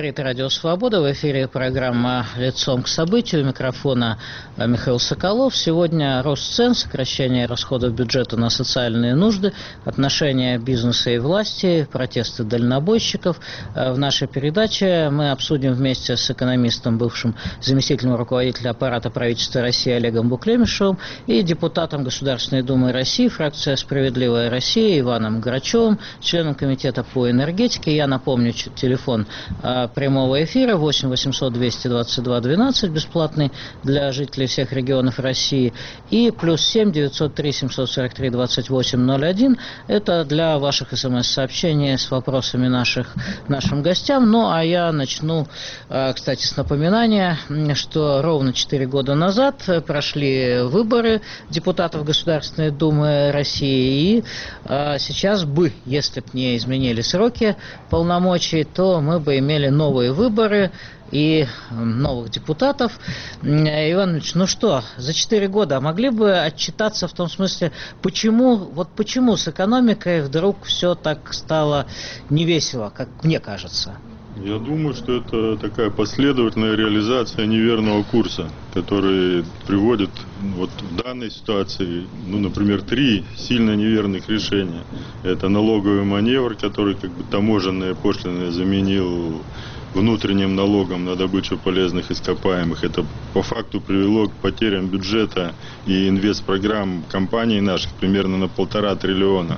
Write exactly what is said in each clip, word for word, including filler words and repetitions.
Говорит Радио Свобода. В эфире программа «Лицом к событию». У микрофона Михаил Соколов. Сегодня рост цен, сокращение расходов бюджета на социальные нужды, отношения бизнеса и власти, протесты дальнобойщиков. В нашей передаче мы обсудим вместе с экономистом, бывшим заместителем руководителя аппарата правительства России Олегом Буклемишевым и депутатом Государственной Думы России, фракция «Справедливая Россия» Иваном Грачевым, членом комитета по энергетике. Я напомню, телефон прямого эфира восемь восемьсот двести двадцать два двенадцать, бесплатный для жителей всех регионов России, и плюс семь девятьсот три семьсот сорок три двадцать восемь ноль один, это для ваших смс-сообщений с вопросами наших, нашим гостям. Ну, а я начну, кстати, с напоминания, что ровно четыре года назад прошли выборы депутатов Государственной Думы России, и сейчас бы, если бы не изменили сроки полномочий, то мы бы имели новые выборы и новых депутатов. Иван Ильич, ну что, за четыре года могли бы отчитаться в том смысле, почему, вот почему с экономикой вдруг все так стало невесело, как мне кажется? Я думаю, что это такая последовательная реализация неверного курса, который приводит вот в данной ситуации, ну, например, три сильно неверных решения. Это налоговый маневр, который как бы таможенные пошлины заменил внутренним налогом на добычу полезных ископаемых. Это по факту привело к потерям бюджета и инвестпрограмм компаний наших примерно на полтора триллиона.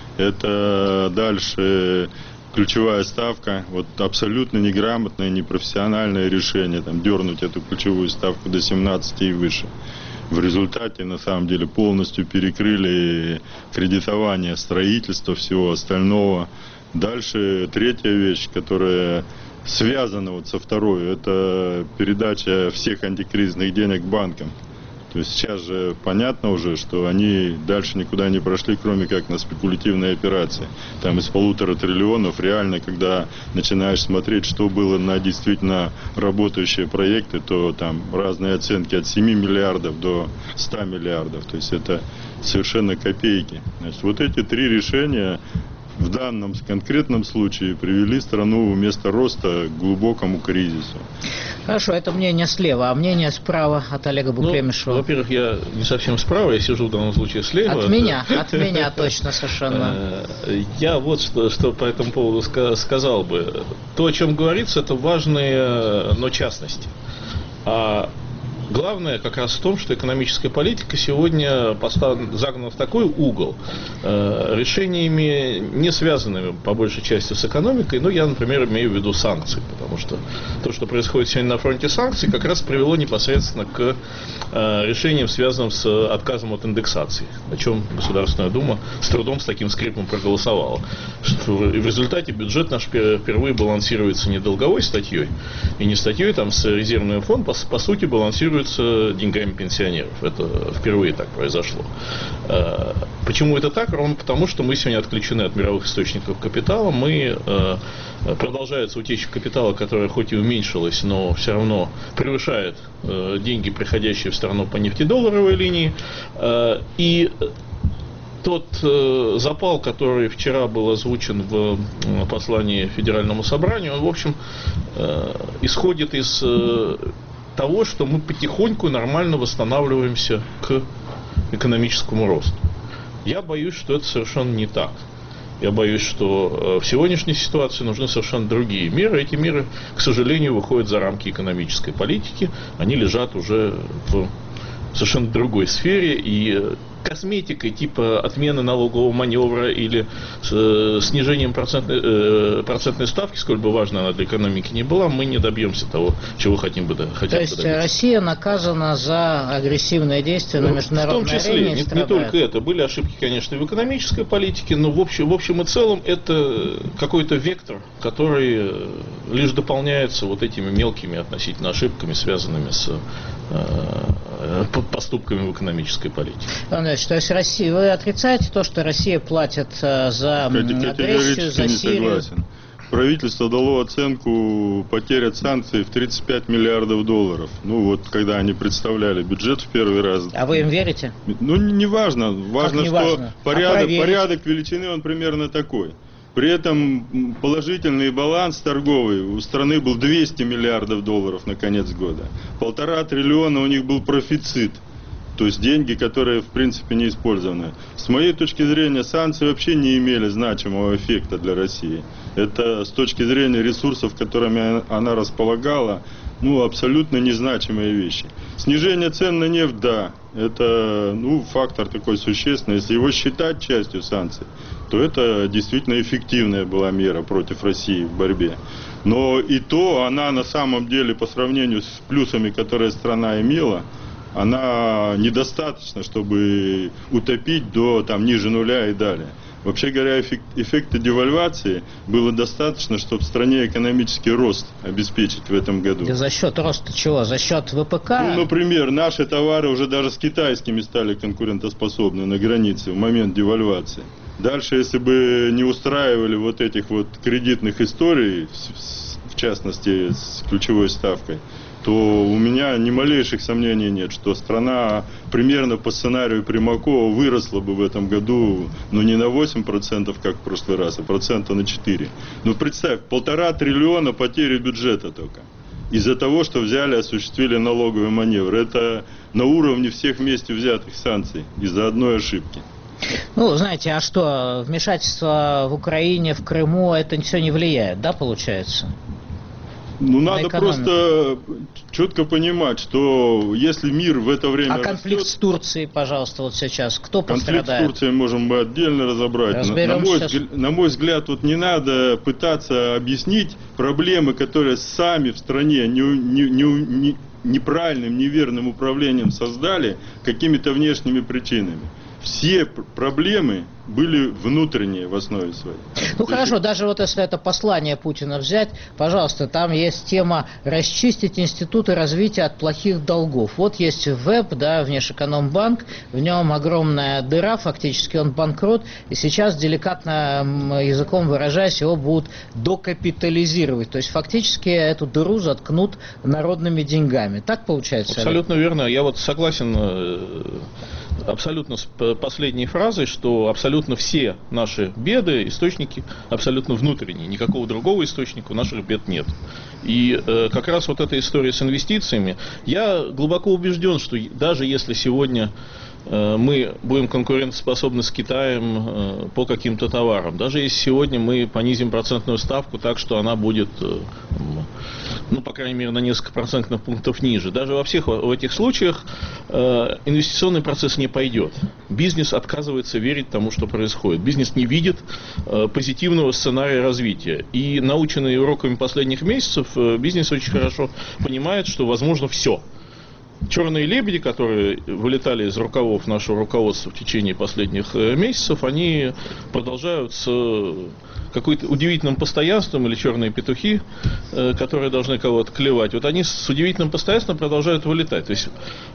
Это дальше ключевая ставка, вот абсолютно неграмотное, непрофессиональное решение, там, дернуть эту ключевую ставку до семнадцати и выше. В результате, на самом деле, полностью перекрыли кредитование строительства, всего остального. Дальше третья вещь, которая связана вот со второй, это передача всех антикризисных денег банкам. То есть сейчас же понятно уже, что они дальше никуда не прошли, кроме как на спекулятивные операции. Там из полутора триллионов реально, когда начинаешь смотреть, что было на действительно работающие проекты, то там разные оценки от семи миллиардов до ста миллиардов. То есть это совершенно копейки. Значит, вот эти три решения в данном конкретном случае привели страну вместо роста к глубокому кризису. Хорошо, это мнение слева, а мнение справа от Олега Буклемишева? Ну, во-первых, я не совсем справа, я сижу в данном случае слева. От меня, от меня точно совершенно. Я вот что, что по этому поводу сказал бы. То, о чем говорится, это важные, но частности. А главное как раз в том, что экономическая политика сегодня поставлена, загнана в такой угол э, решениями, не связанными по большей части с экономикой. Ну, я, например, имею в виду санкции, потому что то, что происходит сегодня на фронте санкций, как раз привело непосредственно к э, решениям, связанным с отказом от индексации, о чем Государственная Дума с трудом, с таким скрипом проголосовала. Что, и в результате бюджет наш впервые балансируется не долговой статьей, и не статьей там, с резервным фондом, по, по сути балансируется деньгами пенсионеров. Это впервые так произошло. Почему это так? Ровно потому, что мы сегодня отключены от мировых источников капитала. Мы, продолжается утечка капитала, которая хоть и уменьшилась, но все равно превышает деньги, приходящие в страну по нефтедолларовой линии. И тот э, запал, который вчера был озвучен в э, послании Федеральному собранию, он, в общем, э, исходит из э, того, что мы потихоньку нормально восстанавливаемся к экономическому росту. Я боюсь, что это совершенно не так. Я боюсь, что в сегодняшней ситуации нужны совершенно другие меры. Эти меры, к сожалению, выходят за рамки экономической политики. Они лежат уже в совершенно другой сфере, и косметикой типа отмены налогового маневра или э, снижением процентной, э, процентной ставки, сколь бы важна она для экономики не была, мы не добьемся того, чего хотим бы, хотим То есть добиться. Россия наказана за агрессивные действия ну, на международной арене? В том числе, арене, не, не только это. Были ошибки, конечно, в экономической политике, но в общем, в общем и целом это какой-то вектор, который лишь дополняется вот этими мелкими относительно ошибками, связанными с э, поступками в экономической политике. То есть Россия, вы отрицаете то, что Россия платит э, за агрессию, за Сирию? Согласен. Правительство дало оценку потерь от санкций в тридцать пять миллиардов долларов. Ну вот, когда они представляли бюджет в первый раз. А вы им верите? Ну, не важно. Важно, не что важно? Порядок, а порядок величины он примерно такой. При этом положительный баланс торговый у страны был двести миллиардов долларов на конец года. Полтора триллиона у них был профицит. То есть деньги, которые в принципе не использованы. С моей точки зрения, санкции вообще не имели значимого эффекта для России. Это с точки зрения ресурсов, которыми она располагала, ну, абсолютно незначимые вещи. Снижение цен на нефть, да, это, ну, фактор такой существенный. Если его считать частью санкций, то это действительно эффективная была мера против России в борьбе. Но и то она на самом деле по сравнению с плюсами, которые страна имела, она недостаточна, чтобы утопить до там, ниже нуля и далее. Вообще говоря, эффект, эффекта девальвации было достаточно, чтобы в стране экономический рост обеспечить в этом году. Да за счет роста чего? За счет ВПК? Ну, например, наши товары уже даже с китайскими стали конкурентоспособны на границе в момент девальвации. Дальше, если бы не устраивали вот этих вот кредитных историй, в частности с ключевой ставкой, то у меня ни малейших сомнений нет, что страна примерно по сценарию Примакова выросла бы в этом году, ну не на восемь процентов, как в прошлый раз, а процента на четыре. Ну представь, полтора триллиона потери бюджета только. Из-за того, что взяли, осуществили налоговый маневр. Это на уровне всех вместе взятых санкций из-за одной ошибки. Ну, знаете, а что, вмешательство в Украине, в Крыму, это все не влияет, да, получается? Ну, надо просто четко понимать, что если мир в это время... А конфликт растет, с Турцией, пожалуйста, вот сейчас, кто пострадает? Конфликт с Турцией можем мы отдельно разобрать. На, на, мой взгляд, на мой взгляд, вот не надо пытаться объяснить проблемы, которые сами в стране не, не, не, не, неправильным, неверным управлением создали какими-то внешними причинами. Все проблемы были внутренние в основе своей. Ну хорошо, даже вот если это послание Путина взять, пожалуйста, там есть тема расчистить институты развития от плохих долгов. Вот есть ВЭБ, да, Внешэкономбанк, в нем огромная дыра, фактически он банкрот, и сейчас, деликатно языком выражаясь, его будут докапитализировать. То есть фактически эту дыру заткнут народными деньгами. Так получается? Абсолютно верно. Я вот согласен абсолютно с последней фразой, что абсолютно все наши беды, источники абсолютно внутренние. Никакого другого источника у наших бед нет. И э, как раз вот эта история с инвестициями, я глубоко убежден, что даже если сегодня э, мы будем конкурентоспособны с Китаем э, по каким-то товарам, даже если сегодня мы понизим процентную ставку так, что она будет... Э, ну, по крайней мере, на несколько процентных пунктов ниже. Даже во всех в этих случаях э, инвестиционный процесс не пойдет. Бизнес отказывается верить тому, что происходит. Бизнес не видит э, позитивного сценария развития. И наученный уроками последних месяцев, э, бизнес очень хорошо понимает, что возможно все. Черные лебеди, которые вылетали из рукавов нашего руководства в течение последних месяцев, они продолжают с каким-то удивительным постоянством, или черные петухи, которые должны кого-то клевать, вот они с удивительным постоянством продолжают вылетать. То есть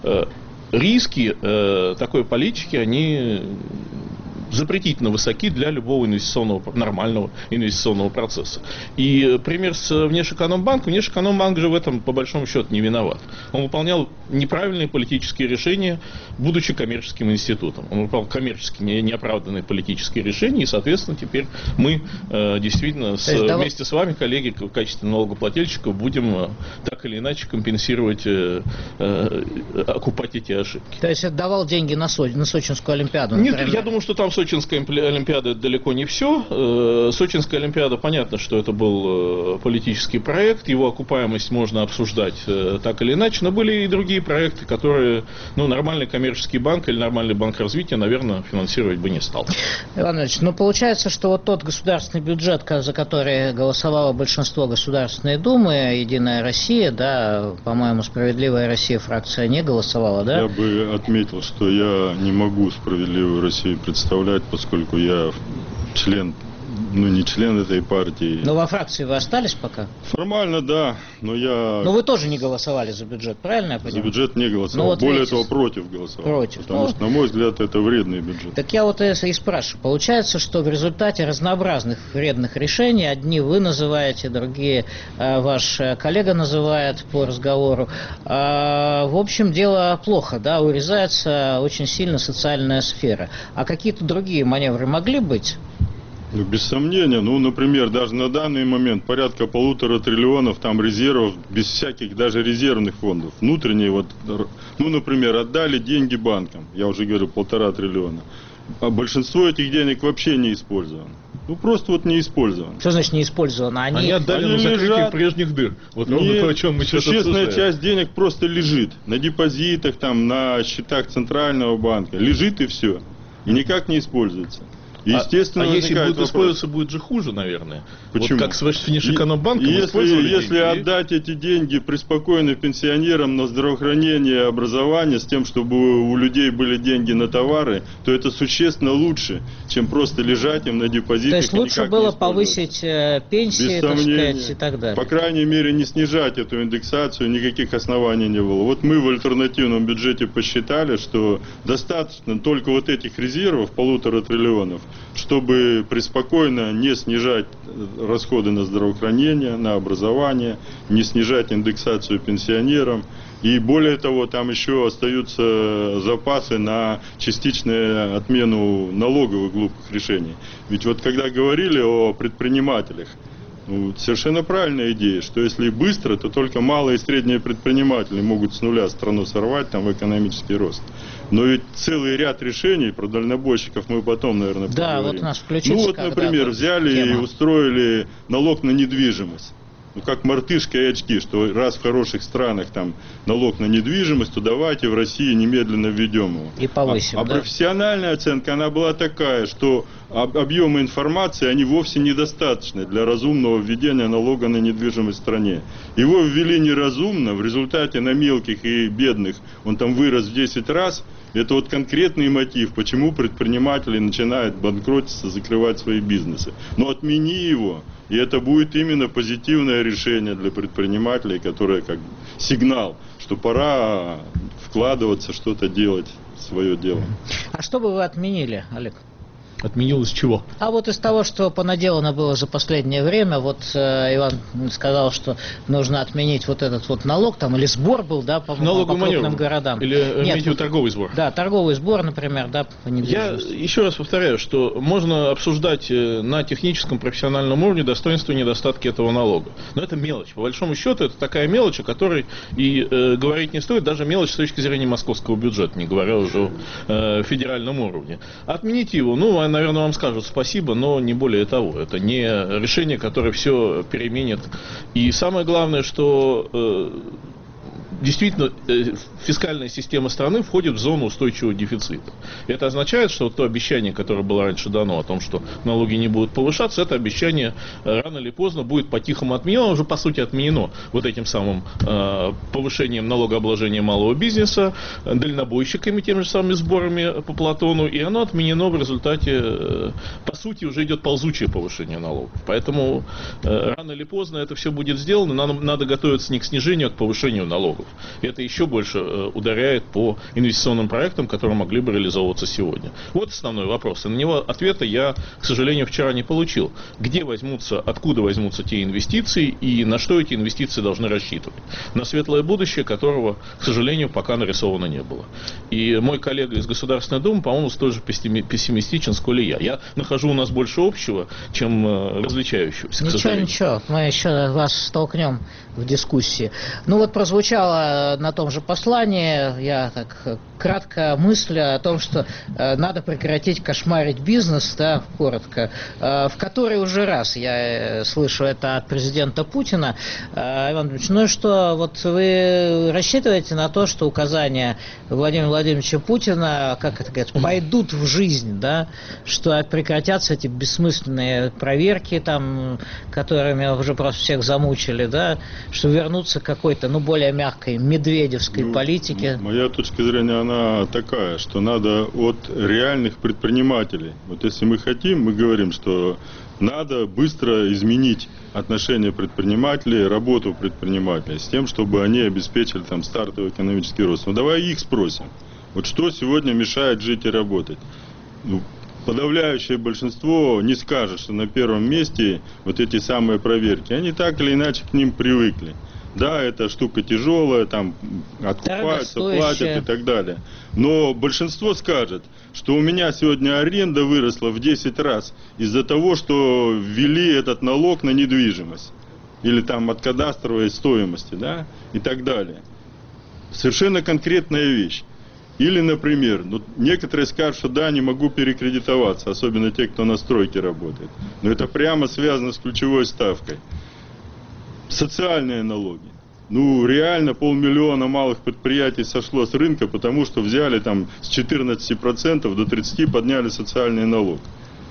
риски такой политики, они запретительно высоки для любого инвестиционного, нормального инвестиционного процесса. И пример с Внешэкономбанком. Внешэкономбанк же в этом, по большому счету, не виноват. Он выполнял неправильные политические решения, будучи коммерческим институтом. Он выполнял коммерчески неоправданные политические решения, и, соответственно, теперь мы э, действительно с, есть, вместе с вами, коллеги, в качестве налогоплательщиков, будем э, так или иначе компенсировать, э, э, окупать эти ошибки. То есть отдавал деньги на, Со... на Сочинскую Олимпиаду? Например? Нет, я думаю, что там Сочинская Олимпиада далеко не все. Сочинская Олимпиада, понятно, что это был политический проект, его окупаемость можно обсуждать так или иначе, но были и другие проекты, которые, ну, нормальный коммерческий банк или нормальный банк развития, наверное, финансировать бы не стал. Иван Ильич, ну, получается, что вот тот государственный бюджет, за который голосовало большинство Государственной Думы, Единая Россия, да, по-моему, Справедливая Россия фракция не голосовала, да? Я бы отметил, что я не могу Справедливую Россию представлять, поскольку я член, ну не член этой партии. Но во фракции вы остались пока? Формально, да, но я... Но вы тоже не голосовали за бюджет, правильно я понимаю? За бюджет не голосовал, ну, вот более видите, того, против голосовал. Против. Потому ну, что, на мой взгляд, это вредный бюджет. Так я вот и спрашиваю. Получается, что в результате разнообразных вредных решений, одни вы называете, другие э, ваш коллега называет по разговору, э, в общем, дело плохо, да, урезается очень сильно социальная сфера. А какие-то другие маневры могли быть? Ну, без сомнения. Ну, например, даже на данный момент порядка полутора триллионов там резервов, без всяких даже резервных фондов. Внутренние, вот, ну, например, отдали деньги банкам, я уже говорю, полтора триллиона. А большинство этих денег вообще не использовано. Ну, просто вот не использовано. Что значит не использовано? Они, Они отдали Они на закрытие лежат. прежних дыр. Вот ровно Нет, то, о чем мы сейчас существенная обсуждаем. часть денег просто лежит. На депозитах, там, на счетах Центрального банка. Лежит и все. И никак не используется. И, естественно, а, а если будет вопрос. использоваться, будет же хуже, наверное. Почему? Вот как с Финишэкономбанком если, использовали если деньги, отдать эти деньги преспокойно пенсионерам на здравоохранение и образование, с тем, чтобы у людей были деньги на товары, то это существенно лучше, чем просто лежать им на депозитах. То есть лучше было повысить э, пенсии, так сказать, и так далее. По крайней мере, не снижать эту индексацию, никаких оснований не было. Вот мы в альтернативном бюджете посчитали, что достаточно только вот этих резервов, полутора триллионов, чтобы преспокойно не снижать расходы на здравоохранение, на образование, не снижать индексацию пенсионерам. И более того, там еще остаются запасы на частичную отмену налоговых глупых решений. Ведь вот когда говорили о предпринимателях, ну, совершенно правильная идея, что если быстро, то только малые и средние предприниматели могут с нуля страну сорвать там в экономический рост. Но ведь целый ряд решений про дальнобойщиков мы потом, наверное, да, поговорим. вот у нас включится. Ну вот, например, взяли тема. И устроили налог на недвижимость. Ну, как мартышка и очки, что раз в хороших странах там налог на недвижимость, то давайте в России немедленно введем его. И повысим, а, да? А профессиональная оценка, она была такая, что об, объемы информации, они вовсе недостаточны для разумного введения налога на недвижимость в стране. Его ввели неразумно, в результате на мелких и бедных он там вырос в десять раз. Это вот конкретный мотив, почему предприниматели начинают банкротиться, закрывать свои бизнесы. Но отмени его, и это будет именно позитивное решение для предпринимателей, которое как сигнал, что пора вкладываться, что-то делать, свое дело. А что бы вы отменили, Олег? Отменил из чего? А вот из того, что понаделано было за последнее время, вот э, Иван сказал, что нужно отменить вот этот вот налог, там, или сбор был, да, по, по крупным городам. Или имеете в виду торговый сбор? Да, торговый сбор, например, да, по недвижимости. Я еще раз повторяю, что можно обсуждать на техническом, профессиональном уровне достоинства и недостатки этого налога. Но это мелочь. По большому счету, это такая мелочь, о которой и э, говорить не стоит, даже мелочь с точки зрения московского бюджета, не говоря уже о э, федеральном уровне. Отменить его, ну, наверное, вам скажут спасибо, но не более того. Это не решение, которое все переменит. И самое главное, что э, действительно э, фискальная система страны входит в зону устойчивого дефицита. Это означает, что то обещание, которое было раньше дано о том, что налоги не будут повышаться, это обещание э, рано или поздно будет по-тихому отменено, уже по сути отменено вот этим самым э, повышением налогообложения малого бизнеса, э, дальнобойщиками, теми же самыми сборами по Платону, и оно отменено в результате, э, по сути, уже идет ползучее повышение налогов. Поэтому э, рано или поздно это все будет сделано, надо, надо готовиться не к снижению, а к повышению налогов. Это еще больше э, ударяет по инвестиционным проектам, которые могли бы реализовываться сегодня. Вот основной вопрос. И на него ответа я, к сожалению, вчера не получил. Где возьмутся, откуда возьмутся те инвестиции и на что эти инвестиции должны рассчитывать? На светлое будущее, которого, к сожалению, пока нарисовано не было. И мой коллега из Государственной Думы, по-моему, столь же пессимистичен, сколь и я. Я нахожу у нас больше общего, чем э, различающегося. Ничего, ничего. Мы еще вас столкнем в дискуссии. Ну вот прозвучало на том же послании, я так кратко мыслю о том, что э, надо прекратить кошмарить бизнес, да, коротко, э, в который уже раз я э, слышу это от президента Путина. Э, Иван Ильич, ну и что, вот вы рассчитываете на то, что указания Владимира Владимировича Путина, как это говорится, пойдут в жизнь, да, что прекратятся эти бессмысленные проверки, там, которыми уже просто всех замучили, да, что вернутся к какой-то, ну, более мягкой медведевской ну, политике? Моя точка зрения, она такая, что надо от реальных предпринимателей. Вот если мы хотим, мы говорим, что надо быстро изменить отношение предпринимателей, работу предпринимателей, с тем, чтобы они обеспечили там стартовый экономический рост. Ну давай их спросим. Вот что сегодня мешает жить и работать? Ну, подавляющее большинство не скажет, что на первом месте вот эти самые проверки. Они так или иначе к ним привыкли. Да, эта штука тяжелая, там откупаются, платят и так далее. Но большинство скажет, что у меня сегодня аренда выросла в десять раз из-за того, что ввели этот налог на недвижимость. Или там от кадастровой стоимости, да, и так далее. Совершенно конкретная вещь. Или, например, ну, некоторые скажут, что да, не могу перекредитоваться, особенно те, кто на стройке работает. Но это прямо связано с ключевой ставкой. Социальные налоги. Ну, реально полмиллиона малых предприятий сошло с рынка, потому что взяли там с четырнадцати процентов до тридцати процентов подняли социальный налог.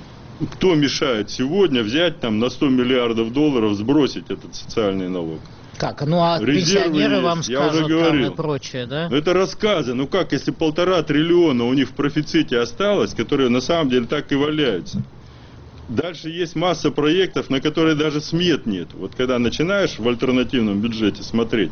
Кто мешает сегодня взять там на сто миллиардов долларов, сбросить этот социальный налог? Как? Ну, а резервы пенсионеры есть, вам я скажут уже говорил. Там и прочее, да? Это рассказы. Ну как, если полтора триллиона у них в профиците осталось, которые на самом деле так и валяются. Дальше есть масса проектов, на которые даже смет нет. Вот когда начинаешь в альтернативном бюджете смотреть,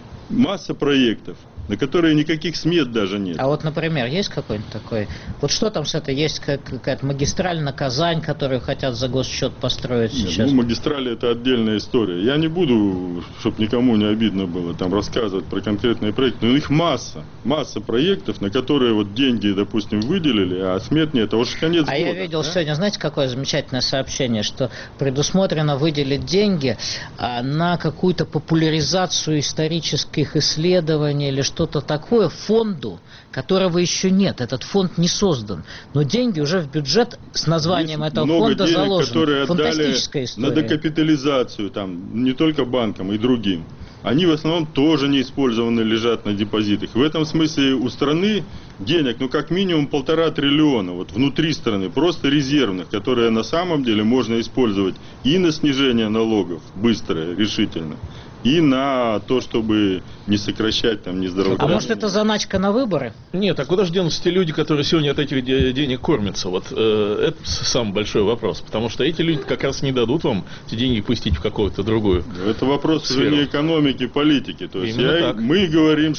масса проектов, на которые никаких смет даже нет. А вот, например, есть какой-нибудь такой... Вот что там с этой? Есть какая-то магистраль на Казань, которую хотят за госсчет построить Нет, сейчас? Ну, магистрали — это отдельная история. Я не буду, чтобы никому не обидно было, там рассказывать про конкретные проекты, но их масса. Масса проектов, на которые вот деньги, допустим, выделили, а смет нет. Это уж конец а года. я видел да? сегодня, знаете, какое замечательное сообщение, что предусмотрено выделить деньги а, на какую-то популяризацию исторических исследований или что-то такое фонду, которого еще нет. Этот фонд не создан. Но деньги уже в бюджет с названием Есть этого много фонда денег, заложены. которые Фантастическая отдали история. на докапитализацию, там, не только банкам и другим. Они в основном тоже не использованы, лежат на депозитах. В этом смысле у страны денег, ну, как минимум полтора триллиона, вот внутри страны, просто резервных, которые на самом деле можно использовать и на снижение налогов, быстро, решительно, и на то, чтобы не сокращать там, не здравоохранение. А может, это заначка на выборы? Нет, а куда же денутся те люди, которые сегодня от этих денег кормятся? Вот э, это самый большой вопрос. Потому что эти люди как раз не дадут вам эти деньги пустить в какую-то другую Это вопрос сферу. уже не экономики, политики. То есть я, мы говорим,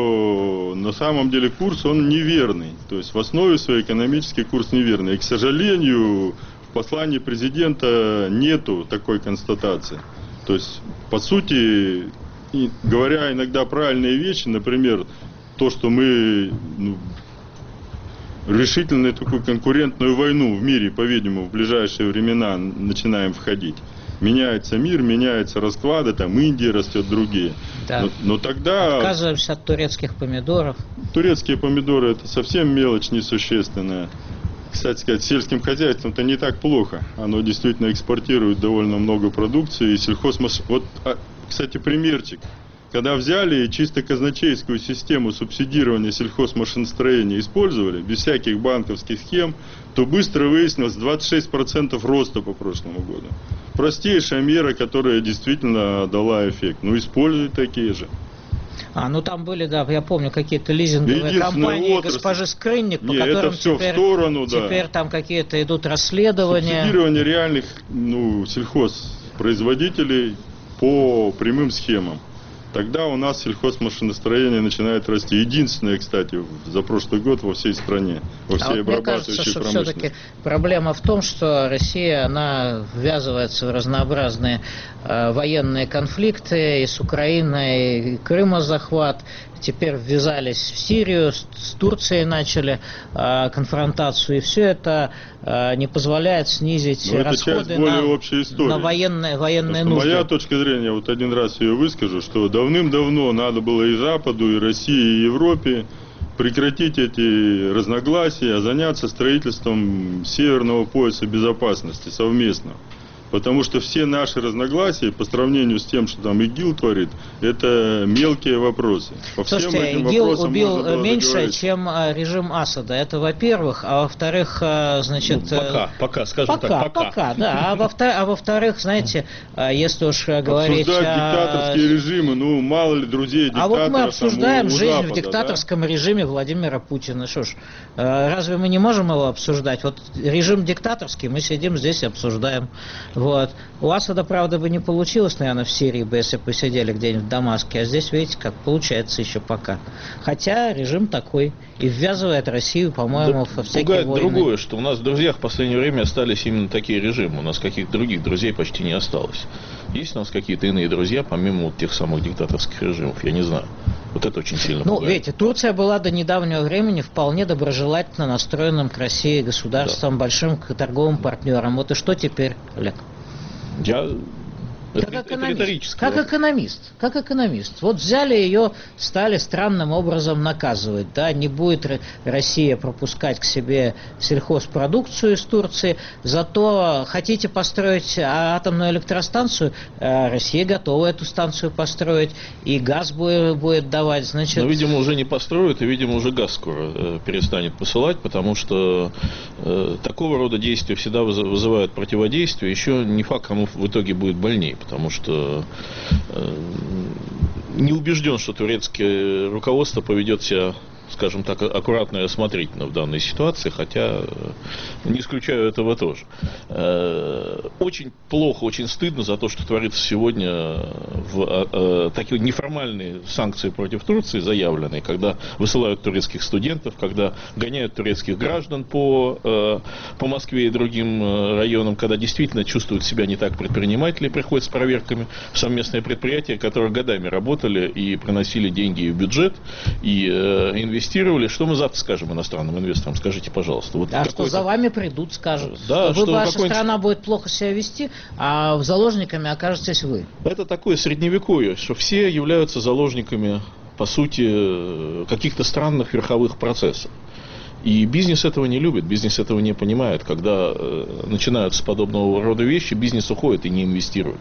что на самом деле курс, он неверный. То есть в основе своей экономический курс неверный. И, к сожалению, в послании президента нету такой констатации. То есть, по сути, и говоря иногда правильные вещи, например, то, что мы ну, решительно такую конкурентную войну в мире, по-видимому, в ближайшие времена начинаем входить. Меняется мир, меняются расклады, там Индия растет, другие. Да. Но, но тогда... Отказываемся от турецких помидоров. Турецкие помидоры — это совсем мелочь несущественная. Кстати сказать, сельским хозяйством-то не так плохо. Оно действительно экспортирует довольно много продукции. И сельхозмаш... Вот, а, кстати, примерчик. Когда взяли и чисто казначейскую систему субсидирования сельхозмашиностроения использовали, без всяких банковских схем, то быстро выяснилось двадцать шесть процентов роста по прошлому году. Простейшая мера, которая действительно дала эффект. Ну, используй такие же. А, ну там были, да, я помню, какие-то лизинговые компании отрасль... госпожи Скрынник, по Не, которым это все теперь, в сторону, да. теперь там какие-то идут расследования. Субсидирование реальных ну, сельхозпроизводителей по прямым схемам. Тогда у нас сельхозмашиностроение начинает расти. Единственное, кстати, за прошлый год во всей стране, во всей а вот обрабатывающей мне кажется, что промышленности. все-таки проблема в том, что Россия, она ввязывается в разнообразные э, военные конфликты и с Украиной, и Крымозахват. Теперь ввязались в Сирию, с, с Турцией начали э, конфронтацию, и все это э, не позволяет снизить Но расходы на, на военные, военные нужды. Моя точка зрения, вот один раз ее выскажу, что давным-давно надо было и Западу, и России, и Европе прекратить эти разногласия, а заняться строительством северного пояса безопасности совместно. Потому что все наши разногласия по сравнению с тем, что там ИГИЛ творит, это мелкие вопросы. По всем Слушайте, этим ИГИЛ убил меньше, договорить. чем режим Асада. Это во-первых. А во-вторых, значит... Ну, пока, пока, скажем пока, так, пока. Пока, да. А, во а во-вторых, знаете, если уж говорить... Обсуждать диктаторские режимы, ну, мало ли друзей диктаторов. А вот мы обсуждаем там, у, у жизнь Запада, в диктаторском да? режиме Владимира Путина. Что ж, разве мы не можем его обсуждать? Вот режим диктаторский, мы сидим здесь и обсуждаем. Вот. У вас это, правда, бы не получилось, наверное, в Сирии бы, если бы вы сидели где-нибудь в Дамаске. А здесь, видите, как получается еще пока. Хотя режим такой. И ввязывает Россию, по-моему, да, во всякие войны. Другое, что у нас в друзьях в последнее время остались именно такие режимы. У нас каких-то других друзей почти не осталось. Есть у нас какие-то иные друзья, помимо вот тех самых диктаторских режимов? Я не знаю. Вот это очень сильно Ну, пугает. видите, Турция была до недавнего времени вполне доброжелательно настроенным к России государством, да. большим торговым партнером. Вот и что теперь, Олег? Я... Как это, экономист, это как экономист, как экономист. Вот взяли ее, стали странным образом наказывать, да, не будет Россия пропускать к себе сельхозпродукцию из Турции, зато хотите построить атомную электростанцию, Россия готова эту станцию построить, и газ будет, будет давать, значит... Но, видимо, уже не построят, и, видимо, уже газ скоро перестанет посылать, потому что э, такого рода действия всегда вызывают противодействие, еще не факт, кому в итоге будет больнее. Потому что э, не убежден, что турецкое руководство поведет себя, скажем так, аккуратно и осмотрительно в данной ситуации, хотя не исключаю этого тоже. Очень плохо, очень стыдно за то, что творится сегодня в такие неформальные санкции против Турции заявленные, когда высылают турецких студентов, когда гоняют турецких граждан по, по Москве и другим районам, когда действительно чувствуют себя не так предприниматели, приходят с проверками в совместные предприятия, которые годами работали и приносили деньги в бюджет, и инвестировали. Инвестировали. Что мы завтра скажем иностранным инвесторам? Скажите, пожалуйста. Вот а что за вами придут, скажут. Да, что что ваша страна будет плохо себя вести, а заложниками окажетесь вы. Это такое средневековье, что все являются заложниками, по сути, каких-то странных верховых процессов. И бизнес этого не любит, бизнес этого не понимает. Когда начинаются подобного рода вещи, бизнес уходит и не инвестирует.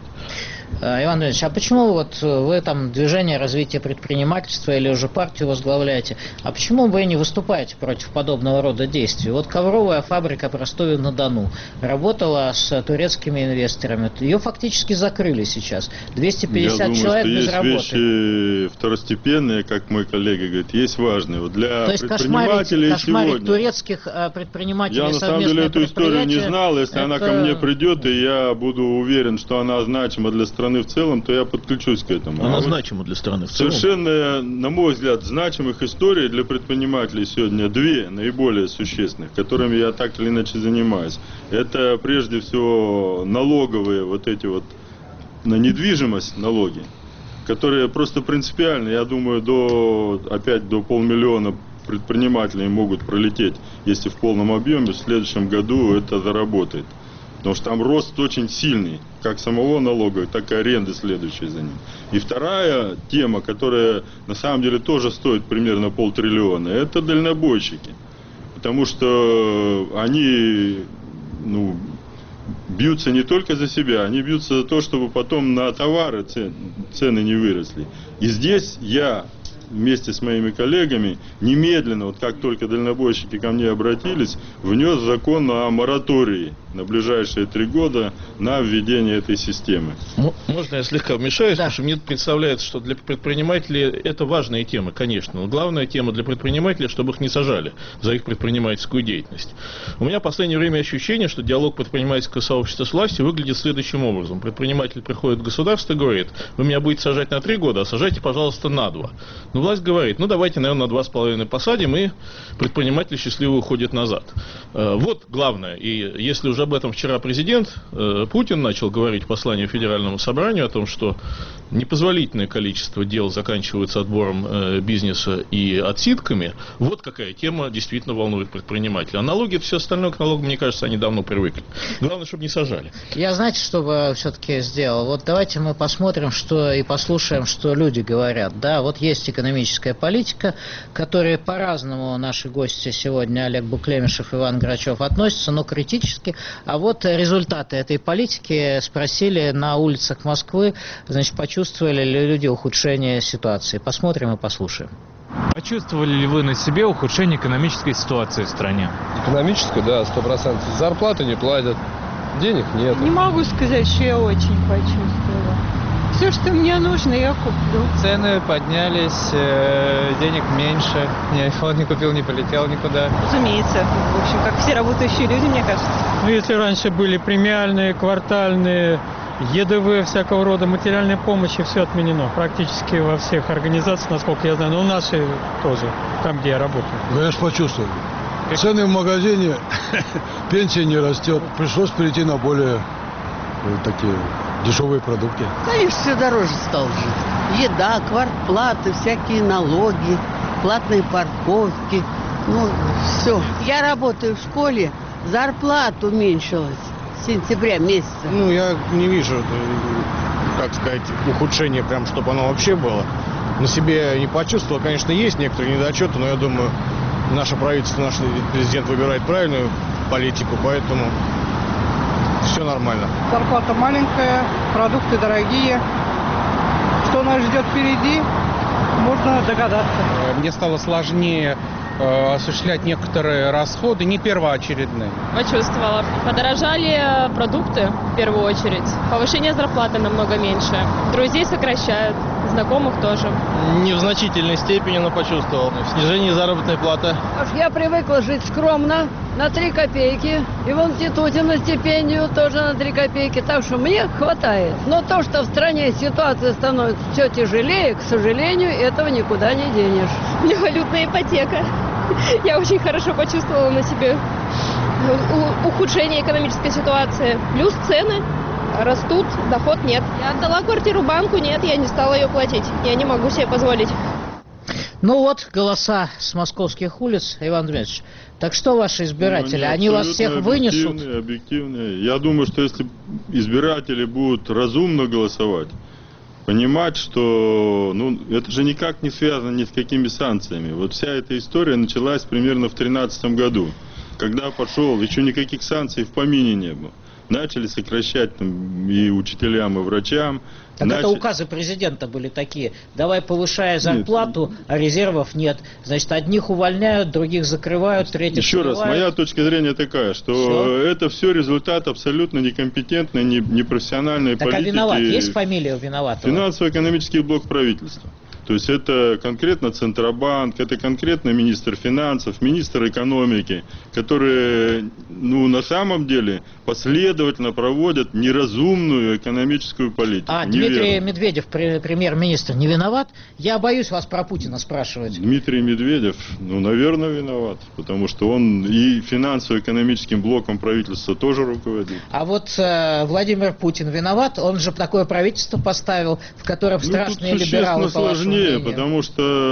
Иван Ильич, а почему вот вы там движение развития предпринимательства или уже партию возглавляете, а почему вы не выступаете против подобного рода действий? Вот ковровая фабрика в Ростове-на-Дону работала с турецкими инвесторами, ее фактически закрыли сейчас, двести пятьдесят Я человек думаю, без что работы. Есть вещи второстепенные, как мой коллега говорит, есть важные. Вот для То есть предпринимателей кошмарить, кошмарить сегодня... турецких предпринимателей. Я на самом деле эту историю не знал, если это... она ко мне придет, и я буду уверен, что она значима для страны в целом, то я подключусь к этому. Она а значима для страны в целом. Совершенно, на мой взгляд, значимых историй для предпринимателей сегодня две наиболее существенных, которыми я так или иначе занимаюсь. Это прежде всего налоговые вот эти вот на недвижимость налоги, которые просто принципиально, я думаю, до опять до полмиллиона предпринимателей могут пролететь, если в полном объеме в следующем году это заработает. Потому что там рост очень сильный, как самого налога, так и аренды, следующей за ним. И вторая тема, которая на самом деле тоже стоит примерно полтриллиона, это дальнобойщики. Потому что они ну, бьются не только за себя, они бьются за то, чтобы потом на товары цены не выросли. И здесь я... вместе с моими коллегами немедленно, вот как только дальнобойщики ко мне обратились, внес закон о моратории на ближайшие три года на введение этой системы. Можно я слегка вмешаюсь, да. Потому что мне представляется, что для предпринимателей это важная тема, конечно. Но главная тема для предпринимателей, чтобы их не сажали за их предпринимательскую деятельность. У меня в последнее время ощущение, что диалог предпринимательского сообщества с властью выглядит следующим образом. Предприниматель приходит в государство и говорит: вы меня будете сажать на три года, а сажайте, пожалуйста, на два. Но власть говорит: ну давайте, наверное, на два с половиной посадим, и предприниматель счастливо уходит назад. Вот главное. И если уже об этом вчера президент э, Путин начал говорить в послании Федеральному собранию о том, что непозволительное количество дел заканчивается отбором э, бизнеса и отсидками, вот какая тема действительно волнует предпринимателя. А налоги, все остальное к налогам, мне кажется, они давно привыкли. Главное, чтобы не сажали. Я, знаете, что бы все-таки сделал? Вот давайте мы посмотрим, что и послушаем, что люди говорят. Да, вот есть экономическая политика, к которой по-разному наши гости сегодня, Олег Буклемишев, Иван Грачев, относятся, но критически. А вот результаты этой политики спросили на улицах Москвы, значит, почувствовали ли люди ухудшение ситуации. Посмотрим и послушаем. Почувствовали ли вы на себе ухудшение экономической ситуации в стране? Экономическую, да, сто процентов. Зарплаты не платят, денег нет. Не могу сказать, что я очень почувствовала. все, что мне нужно, я куплю. Цены поднялись, э, денег меньше. Ни айфон не купил, не полетел никуда. Разумеется. В общем, как все работающие люди, мне кажется. Ну, если раньше были премиальные, квартальные, ЕДВ, всякого рода материальной помощи, все отменено. Практически во всех организациях, насколько я знаю. Но у нас и тоже, там, где я работаю. Конечно, почувствовали. Цены в магазине, пенсия не растет. Пришлось перейти на более такие дешевые продукты. Конечно, все дороже стало жить. Еда, квартплаты, всякие налоги, платные парковки. Ну, все. Я работаю в школе, зарплата уменьшилась с сентября месяца. Ну, я не вижу, как сказать, ухудшения, прям, чтобы оно вообще было. На себе не почувствовал. Конечно, есть некоторые недочеты, но я думаю, наше правительство, наш президент выбирает правильную политику, поэтому все нормально. Зарплата маленькая, продукты дорогие. Что нас ждет впереди, можно догадаться. Мне стало сложнее э, осуществлять некоторые расходы, не первоочередные. Почувствовала. Подорожали продукты в первую очередь. Повышение зарплаты намного меньше. Друзей сокращают, знакомых тоже. Не в значительной степени, но почувствовал. Снижение заработной платы. Я привыкла жить скромно, на три копейки. И вон Титутин на стипендию тоже на три копейки. Так что мне хватает. Но то, что в стране ситуация становится все тяжелее, к сожалению, этого никуда не денешь. У меня валютная ипотека. Я очень хорошо почувствовала на себе ухудшение экономической ситуации. Плюс цены растут, доход нет. Я отдала квартиру банку, нет, я не стала ее платить. Я не могу себе позволить. Ну вот, голоса с московских улиц, Иван Дмитриевич. Так что ваши избиратели, ну, они, они вас всех вынесут? Объективные, объективные. Я думаю, что если избиратели будут разумно голосовать, понимать, что ну, это же никак не связано ни с какими санкциями. Вот вся эта история началась примерно в тринадцатом году, когда пошел, еще никаких санкций в помине не было. Начали сокращать там, и учителям, и врачам. Так Начали... это указы президента были такие. Давай повышай зарплату, нет. А резервов нет. Значит, одних увольняют, других закрывают, третьих Еще закрывают. раз, моя точка зрения такая, что все. Это все результат абсолютно некомпетентной, непрофессиональной так, политики. Так а виноват? Есть фамилия виноватого? Финансово-экономический блок правительства. То есть это конкретно Центробанк, это конкретно министр финансов, министр экономики, которые ну, на самом деле последовательно проводят неразумную экономическую политику. А Дмитрий Медведев, премьер-министр, не виноват? Я боюсь вас про Путина спрашивать. Дмитрий Медведев, ну, наверное, виноват, потому что он и финансово-экономическим блоком правительства тоже руководит. А вот э, Владимир Путин виноват? Он же такое правительство поставил, в котором ну, страшные либералы, по вашему мнению. Потому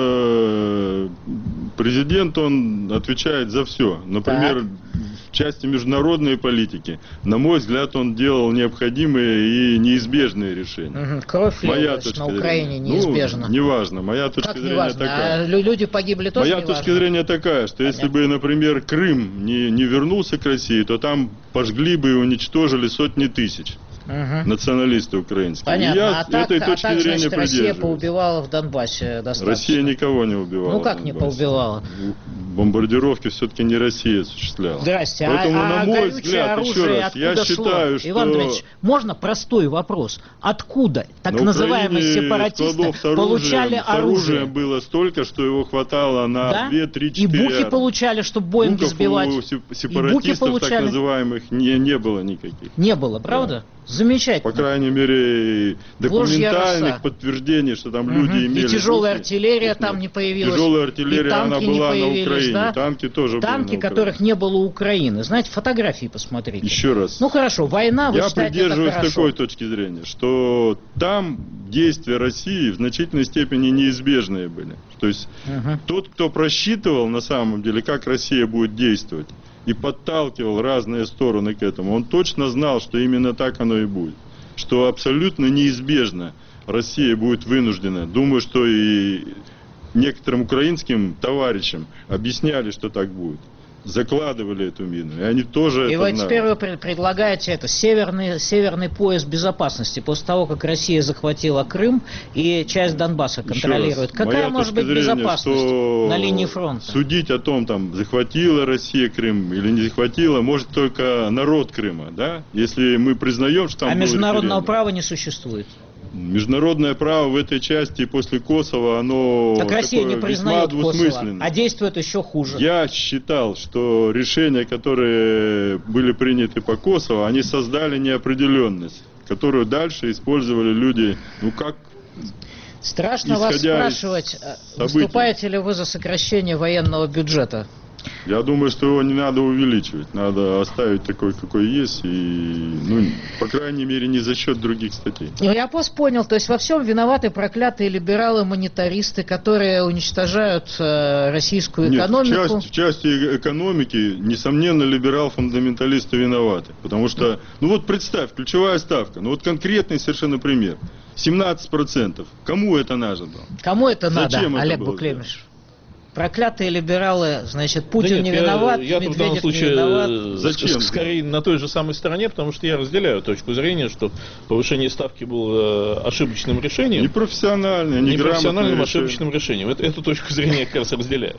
что президент, он отвечает за все. Например, так. в части международной политики, на мой взгляд, он делал необходимые и неизбежные решения. Угу. Кровь лилась на Украине неизбежно. Ну, неважно. Моя точка как зрения неважно? такая. А люди погибли тоже Моя неважно? точка зрения такая, что Понятно. Если бы, например, Крым не, не вернулся к России, то там пожгли бы и уничтожили сотни тысяч. Угу. Националисты украинские. Понятно. Я а так, этой точки а так, зрения значит, Россия поубивала в Донбассе достаточно. Россия никого не убивала. Ну как не поубивала? Бомбардировки все-таки не Россия осуществляла. Здрасте. Поэтому, а, на а мой взгляд, еще раз, я считаю, шло? что... Иван Дмитриевич, можно простой вопрос? Откуда так на называемые сепаратисты получали оружие? оружие? было столько, что его хватало на да? две, три, четыре. И буки получали, чтобы Боинги сбивать. У сепаратистов так называемых не, не было никаких. Не было, правда? Да. Замечательно. По крайней мере, документальных подтверждений, что там угу. люди имели. И тяжелая руки. артиллерия там не появилась. Тяжелая артиллерия, она была на Украине. Да? Танки тоже Танки, были на которых не было у Украины. Знаете, фотографии посмотрите. Еще раз. Ну хорошо, война, вы Я считаете, придерживаюсь это такой точки зрения, что там действия России в значительной степени неизбежные были. То есть угу. тот, кто просчитывал на самом деле, как Россия будет действовать, и подталкивал разные стороны к этому, он точно знал, что именно так оно и будет. Что абсолютно неизбежно Россия будет вынуждена. Думаю, что и некоторым украинским товарищам объясняли, что так будет. Закладывали эту мину, и они тоже и это вы знали. теперь вы предлагаете это северный, северный пояс безопасности после того, как Россия захватила Крым и часть Донбасса контролирует. Раз, какая может быть зрения, безопасность на линии фронта? Судить о том, там, захватила Россия Крым или не захватила, может только народ Крыма, да? Если мы признаем, что там а было международного референдум. права не существует. Международное право в этой части после Косово, оно так Россия такое не признает весьма двусмысленное. Косово, а действует еще хуже. Я считал, что решения, которые были приняты по Косово, они создали неопределенность, которую дальше использовали люди, ну как... Страшно вас спрашивать, выступаете ли вы за сокращение военного бюджета? Я думаю, что его не надо увеличивать, надо оставить такой, какой есть, и, ну, по крайней мере, не за счет других статей. Я вас понял, то есть во всем виноваты проклятые либералы-монетаристы, которые уничтожают э, российскую экономику? Нет, в части, в части экономики, несомненно, либерал-фундаменталисты виноваты, потому что, ну вот представь, ключевая ставка, ну вот конкретный совершенно пример, семнадцать процентов, кому это надо было? Кому это Зачем надо, это Олег было Буклемиш? сделано? Проклятые либералы, значит, Путин да нет, не виноват, я, я Медведев в данном случае не виноват. Зачем? Скорее на той же самой стороне, потому что я разделяю точку зрения, что повышение ставки было ошибочным решением. Непрофессиональным, непрофессиональным ошибочным решением. Это, эту точку зрения я как раз разделяю.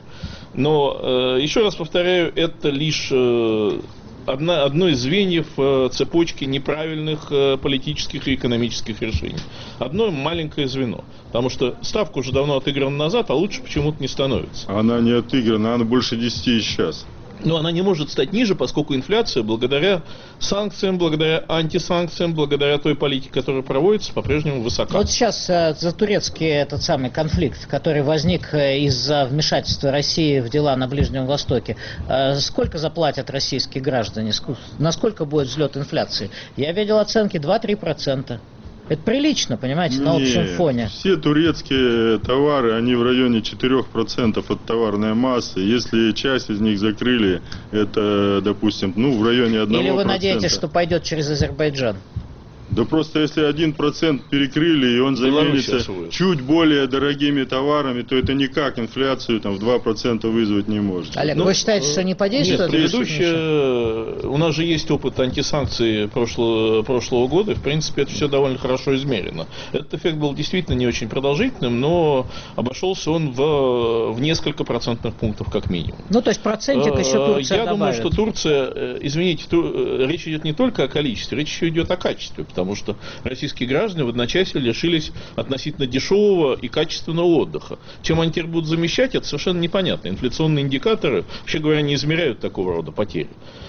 Но э, еще раз повторяю, это лишь э, одна, одно из звеньев э, цепочки неправильных э, политических и экономических решений. Одно маленькое звено. Потому что ставка уже давно отыграна назад, а лучше почему-то не становится. Она не отыграна, она больше десяти сейчас. Но она не может стать ниже, поскольку инфляция, благодаря санкциям, благодаря антисанкциям, благодаря той политике, которая проводится, по-прежнему высока. Вот сейчас э, за турецкий этот самый конфликт, который возник э, из-за вмешательства России в дела на Ближнем Востоке, э, сколько заплатят российские граждане? Насколько будет взлет инфляции? Я видел оценки два-три процента. Это прилично, понимаете, на Нет, общем фоне. Все турецкие товары, они в районе четыре процента от товарной массы. Если часть из них закрыли, это, допустим, ну, в районе одного процента. Или вы надеетесь, что пойдет через Азербайджан? Да просто если один процент перекрыли, и он заменится чуть более дорогими товарами, то это никак инфляцию там, в два процента вызвать не может. Олег, ну, вы считаете, что не подействует? Нет, предыдущее, у нас же есть опыт антисанкций прошлого, прошлого года, и, в принципе, это все довольно хорошо измерено. Этот эффект был действительно не очень продолжительным, но обошелся он в, в несколько процентных пунктов как минимум. Ну, то есть процентик еще Турция Я добавит. думаю, что Турция, извините, речь идет не только о количестве, речь еще идет о качестве, потому что российские граждане в одночасье лишились относительно дешевого и качественного отдыха. Чем они теперь будут замещать, это совершенно непонятно. Инфляционные индикаторы, вообще говоря, не измеряют такого рода потери.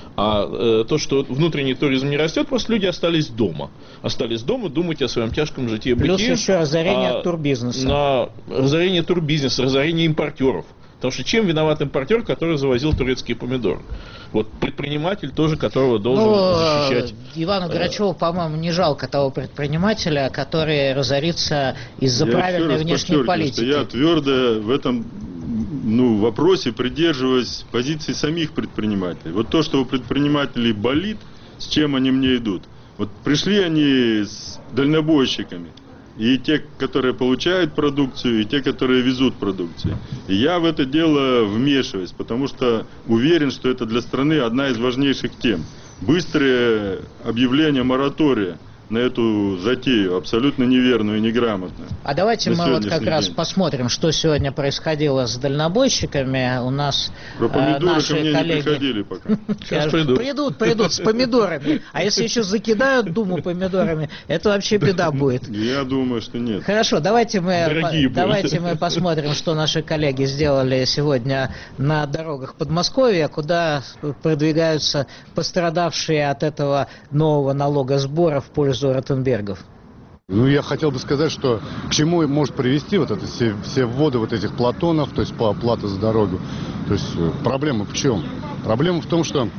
А э, то, что внутренний туризм не растет, просто люди остались дома. Остались дома думать о своем тяжком житье-бытие. Плюс еще разорение а, турбизнеса. На разорение турбизнеса, разорение импортеров. Потому что чем виноват импортер, который завозил турецкие помидоры? Вот предприниматель тоже, которого должен ну, защищать. Ивану Грачеву, по-моему, не жалко того предпринимателя, который разорится из-за я правильной внешней политики. Я твердо в этом ну, вопросе придерживаюсь позиции самих предпринимателей. Вот то, что у предпринимателей болит, с чем они мне идут. Вот пришли они с дальнобойщиками. И те, которые получают продукцию, и те, которые везут продукцию. И я в это дело вмешиваюсь, потому что уверен, что это для страны одна из важнейших тем. Быстрое объявление моратория на эту затею, абсолютно неверную и неграмотную. А давайте мы вот как день. раз посмотрим, что сегодня происходило с дальнобойщиками. У нас Про помидоры э, наши ко мне коллеги... не приходили пока. Сейчас придут. Придут, придут с помидорами. А если еще закидают Думу помидорами, это вообще беда будет. Я думаю, что нет. Хорошо, давайте мы, по- давайте мы посмотрим, что наши коллеги сделали сегодня на дорогах Подмосковья, куда продвигаются пострадавшие от этого нового налогосбора в пользу Ротенбергов. Ну, я хотел бы сказать, что к чему может привести вот это все, все вводы вот этих платонов, то есть по оплате за дорогу. То есть проблема в чем? Проблема в том, что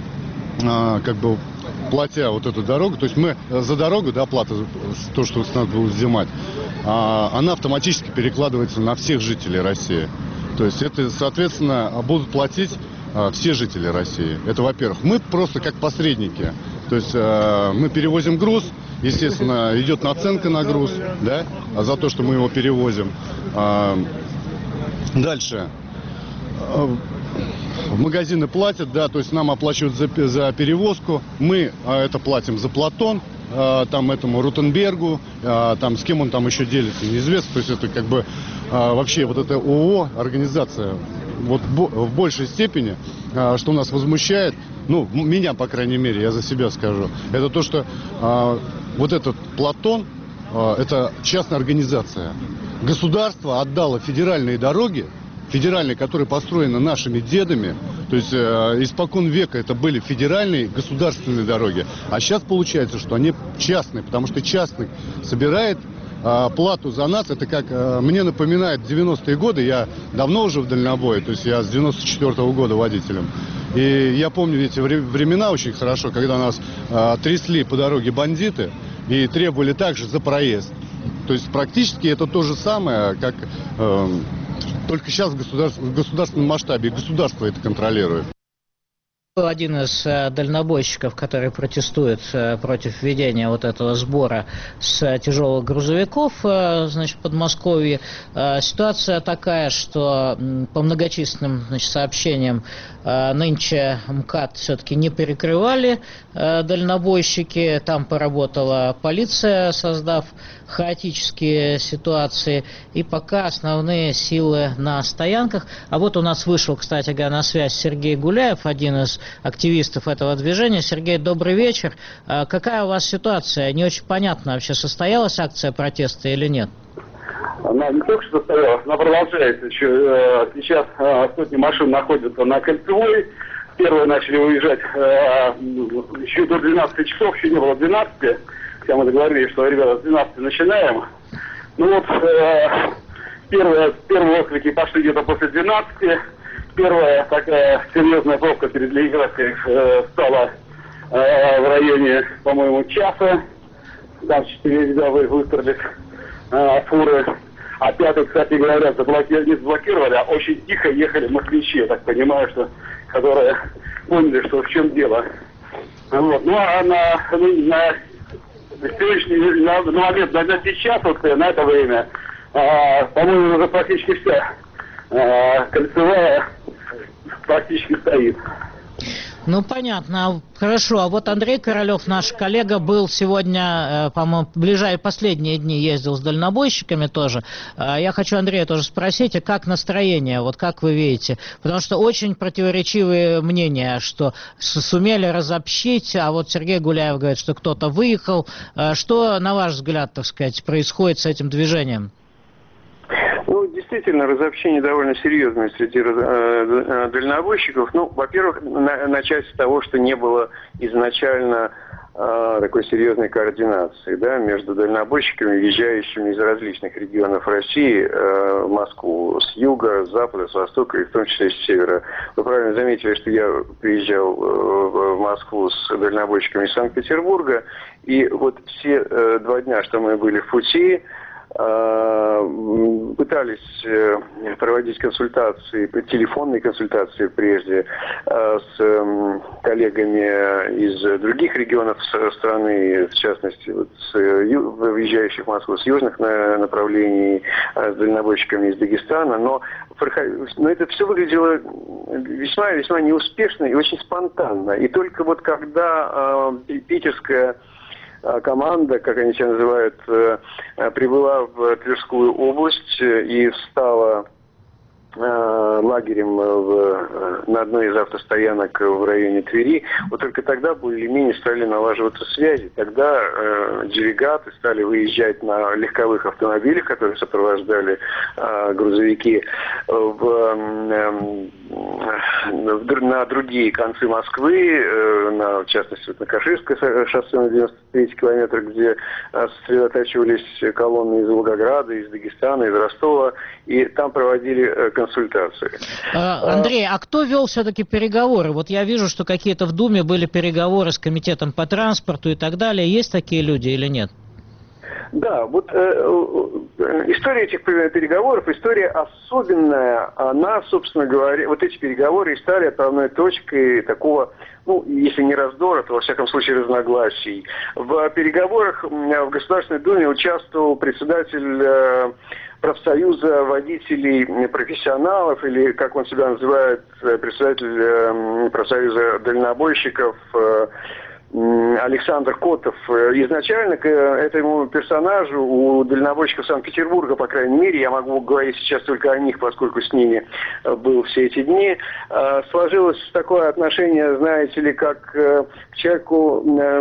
а, как бы платя вот эту дорогу, то есть мы за дорогу, да, плата, то, что надо было взимать, а, она автоматически перекладывается на всех жителей России. То есть это, соответственно, будут платить а, все жители России. Это, во-первых. Мы просто как посредники. То есть а, мы перевозим груз, естественно, идет наценка на груз, да, а за то, что мы его перевозим. А, дальше. В магазины платят, да, то есть нам оплачивают за, за перевозку, мы а, это платим за Платон, а, там этому Ротенбергу, а, там с кем он там еще делится, неизвестно, то есть это как бы а, вообще вот эта ООО, организация, вот бо, в большей степени, а, что нас возмущает, ну, меня, по крайней мере, я за себя скажу, это то, что а, вот этот Платон, э, это частная организация. Государство отдало федеральные дороги, федеральные, которые построены нашими дедами, то есть э, испокон века это были федеральные государственные дороги, а сейчас получается, что они частные, потому что частный собирает э, плату за нас, это как, э, мне напоминает девяностые годы, я давно уже в дальнобое, то есть я с девяносто четвёртого года водителем, и я помню эти времена очень хорошо, когда нас э, трясли по дороге бандиты и требовали также за проезд, то есть практически это то же самое, как... Э, Только сейчас в, государств, в государственном масштабе государство это контролирует. Один из э, дальнобойщиков, который протестует э, против введения вот этого сбора с э, тяжелых грузовиков, э, значит, в Подмосковье. Э, ситуация такая, что э, по многочисленным, значит, сообщениям э, нынче МКАД все-таки не перекрывали э, дальнобойщики. Там поработала полиция, создав хаотические ситуации. И пока основные силы на стоянках. А вот у нас вышел, кстати говоря, на связь Сергей Гуляев, один из активистов этого движения. Сергей, добрый вечер. Какая у вас ситуация? Не очень понятно, вообще состоялась акция протеста или нет? Она не только что состоялась, она продолжается еще. Сейчас сотни машин находятся на Кольцевой. Первые начали уезжать еще до двенадцати часов, еще не было двенадцати. Хотя мы договорились, что, ребята, с двенадцати начинаем. Ну вот, первые, первые отклики пошли где-то после двенадцати. Первая такая серьезная пробка перед Ленинградкой э, стала э, в районе, по-моему, часа. Там четыре рядовые выстрелили э, фуры. А пятый, кстати говоря, заблокировали, не заблокировали, а очень тихо ехали москвичи, я так понимаю, что, которые поняли, что в чем дело. Вот. Ну а на, на, на сегодняшний на, на момент, на сейчас, вот, на это время, э, по-моему, уже практически вся э, Кольцевая практически стоит. Ну, понятно. Хорошо. А вот Андрей Королев, наш коллега, был сегодня, э, по-моему, в ближайшие последние дни ездил с дальнобойщиками тоже. Э, я хочу Андрея тоже спросить, а как настроение, вот как вы видите? Потому что очень противоречивые мнения, что сумели разобщить, а вот Сергей Гуляев говорит, что кто-то выехал. Э, что, на ваш взгляд, так сказать, происходит с этим движением? Ну, действительно, разобщение довольно серьезное среди э, дальнобойщиков. Ну, во-первых, на, начать с того, что не было изначально э, такой серьезной координации, да, между дальнобойщиками, въезжающими из различных регионов России э, в Москву, с юга, с запада, с востока и в том числе с севера. Вы правильно заметили, что я приезжал э, в Москву с дальнобойщиками из Санкт-Петербурга, и вот все э, два дня, что мы были в пути, пытались проводить консультации, телефонные консультации прежде с коллегами из других регионов страны, в частности, вот с выезжающих в Москву с южных направлений, с дальнобойщиками из Дагестана, но, но это все выглядело весьма-весьма неуспешно и очень спонтанно. И только вот когда питерская команда, как они себя называют, прибыла в Тверскую область и встала лагерем в, на одной из автостоянок в районе Твери. Вот только тогда более-менее стали налаживаться связи. Тогда э, делегаты стали выезжать на легковых автомобилях, которые сопровождали э, грузовики, в, э, э, на другие концы Москвы, э, на, в частности, вот на Каширское шоссе на девяносто третий километр, где э, сосредотачивались колонны из Волгограда, из Дагестана, из Ростова, и там проводили э, консультации. Андрей, а кто вел все-таки переговоры? Вот я вижу, что какие-то в Думе были переговоры с комитетом по транспорту и так далее. Есть такие люди или нет? Да, вот э, история этих переговоров, история особенная. Она, собственно говоря, вот эти переговоры стали отправной точкой такого, ну, если не раздора, то, во всяком случае, разногласий. В переговорах в Государственной Думе участвовал председатель э, профсоюза водителей профессионалов, или, как он себя называет, председатель э, профсоюза дальнобойщиков э, Александр Котов. Изначально к этому персонажу у дальнобойщиков Санкт-Петербурга, по крайней мере, я могу говорить сейчас только о них, поскольку с ними был все эти дни, сложилось такое отношение, знаете ли, как к человеку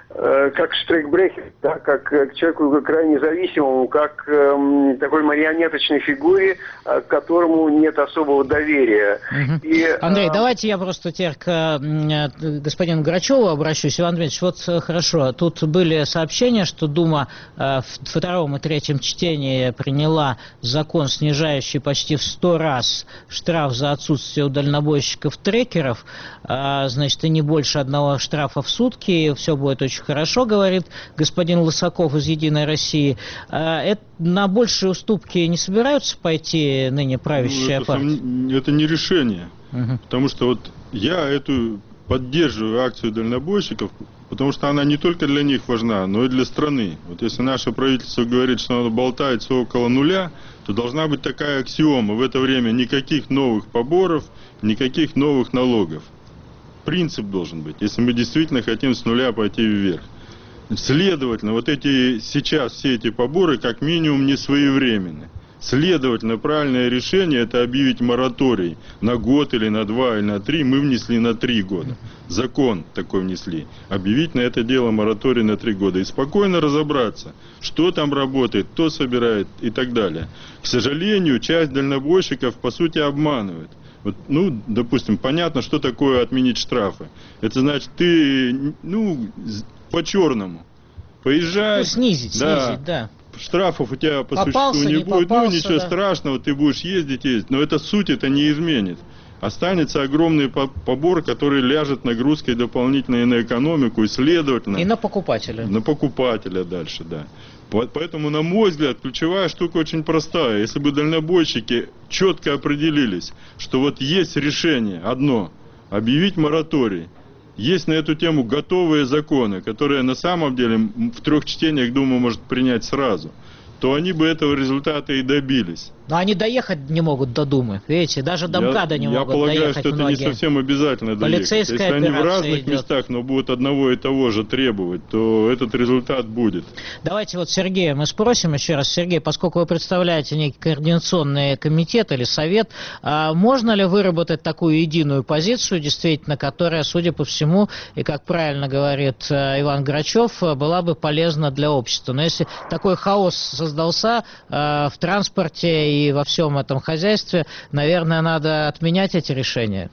как штрейкбрехер, да, как к человеку крайне зависимому, как э, такой марионеточной фигуре, к которому нет особого доверия. Угу. И, Андрей, э... давайте я просто теперь к э, господину Грачеву обращусь. Иван Дмитриевич, вот хорошо, тут были сообщения, что Дума э, в втором и третьем чтении приняла закон, снижающий почти в сто раз штраф за отсутствие у дальнобойщиков трекеров, э, значит, и не больше одного штрафа в сутки, и все будет очень хорошо, говорит господин Лысаков из «Единой России». Это, на большие уступки не собираются пойти ныне правящая ну, это, партия? Это не решение. Угу. Потому что вот я эту поддерживаю акцию дальнобойщиков, потому что она не только для них важна, но и для страны. Вот если наше правительство говорит, что оно болтается около нуля, то должна быть такая аксиома. В это время никаких новых поборов, никаких новых налогов. Принцип должен быть, если мы действительно хотим с нуля пойти вверх. Следовательно, вот эти сейчас все эти поборы как минимум не своевременны. Следовательно, правильное решение — это объявить мораторий на год или на два или на три. Мы внесли на три года. Закон такой внесли. Объявить на это дело мораторий на три года. И спокойно разобраться, что там работает, кто собирает и так далее. К сожалению, часть дальнобойщиков по сути обманывает. Вот, ну, допустим, понятно, что такое отменить штрафы. Это значит, ты, ну, по-черному поезжай. Ну, снизить, да, снизить, да. Штрафов у тебя по попался, существу не, не будет. попался, ну, ничего да. страшного, ты будешь ездить, ездить. Но это суть это не изменит. Останется огромный побор, который ляжет нагрузкой дополнительной на экономику и, следовательно... И на покупателя. На покупателя дальше, да. Поэтому, на мой взгляд, ключевая штука очень простая. Если бы дальнобойщики четко определились, что вот есть решение одно – объявить мораторий. Есть на эту тему готовые законы, которые на самом деле в трех чтениях Дума может принять сразу, то они бы этого результата и добились. Но они доехать не могут до Думы. Видите, даже до МКАДа не я могут полагаю, доехать что это многие. не совсем обязательно доехать. Полицейская Если они в разных идет. местах, но будут одного и того же требовать, то этот результат будет. Давайте вот Сергея мы спросим еще раз. Сергей, поскольку вы представляете некий координационный комитет или совет, а можно ли выработать такую единую позицию, действительно, которая, судя по всему, и как правильно говорит Иван Грачев, была бы полезна для общества? Но если такой хаос создался в транспорте и во всем этом хозяйстве, наверное, надо отменять эти решения.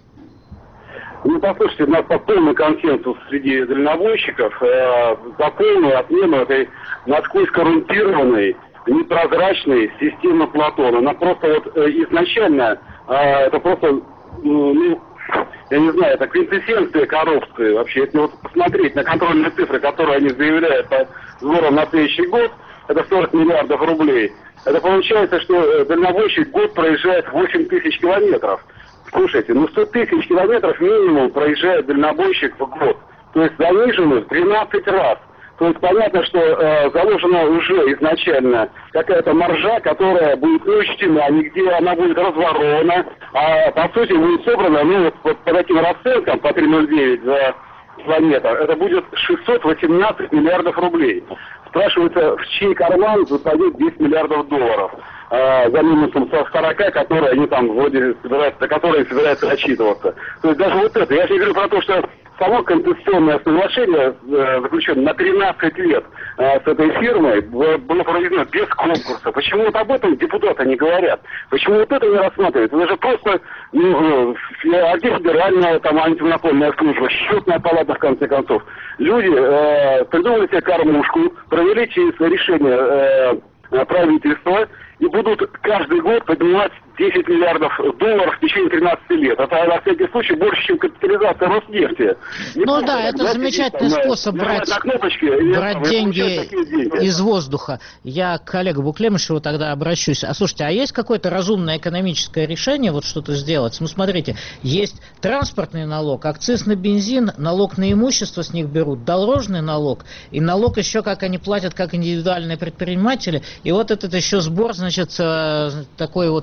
Ну, послушайте, у нас полный консенсус среди дальнобойщиков э, за полную отмену этой насквозь коррумпированной, непрозрачной системы Платона. Она просто вот э, изначально, э, это просто, ну, я не знаю, это квинтэссенция коррупции вообще. Если вот посмотреть на контрольные цифры, которые они заявляют по сборам на следующий год, это сорок миллиардов рублей. Это получается, что дальнобойщик в год проезжает восемь тысяч километров. Слушайте, ну сто тысяч километров минимум проезжает дальнобойщик в год. То есть занижено в двенадцать раз. То есть понятно, что э, заложена уже изначально какая-то маржа, которая будет не учтена, а нигде она будет разворована, а по сути будет собрана, ну вот, вот по таким расценкам, по три ноль девять за километр, это будет шестьсот восемнадцать миллиардов рублей. Спрашивается, в чей карман выпадет десять миллиардов долларов э, за минусом со сорока, которые они там вроде собираются, которые собираются отчитываться. То есть даже вот это, я же не говорю про то, что само концессионное соглашение, э, заключенное на тринадцать лет э, с этой фирмой, было проведено без конкурса. Почему вот об этом депутаты не говорят? Почему вот это не рассматривается? Это же просто ну, один федеральная там антимонопольная служба, счетная палата в конце концов. Люди э, придумали себе кормушку, провели через решение э, правительства и будут каждый год поднимать десять миллиардов долларов в течение тринадцати лет. Это, на всякий случай, больше, чем капитализация Роснефти. Не ну да, это знаете, замечательный там, способ брать, кнопочки, брать деньги, деньги из воздуха. Я к коллегу Буклемышеву тогда обращусь. А слушайте, а есть какое-то разумное экономическое решение вот что-то сделать? Ну смотрите, есть транспортный налог, акциз на бензин, налог на имущество с них берут, дорожный налог и налог еще, как они платят, как индивидуальные предприниматели. И вот этот еще сбор, значит, такой вот специальный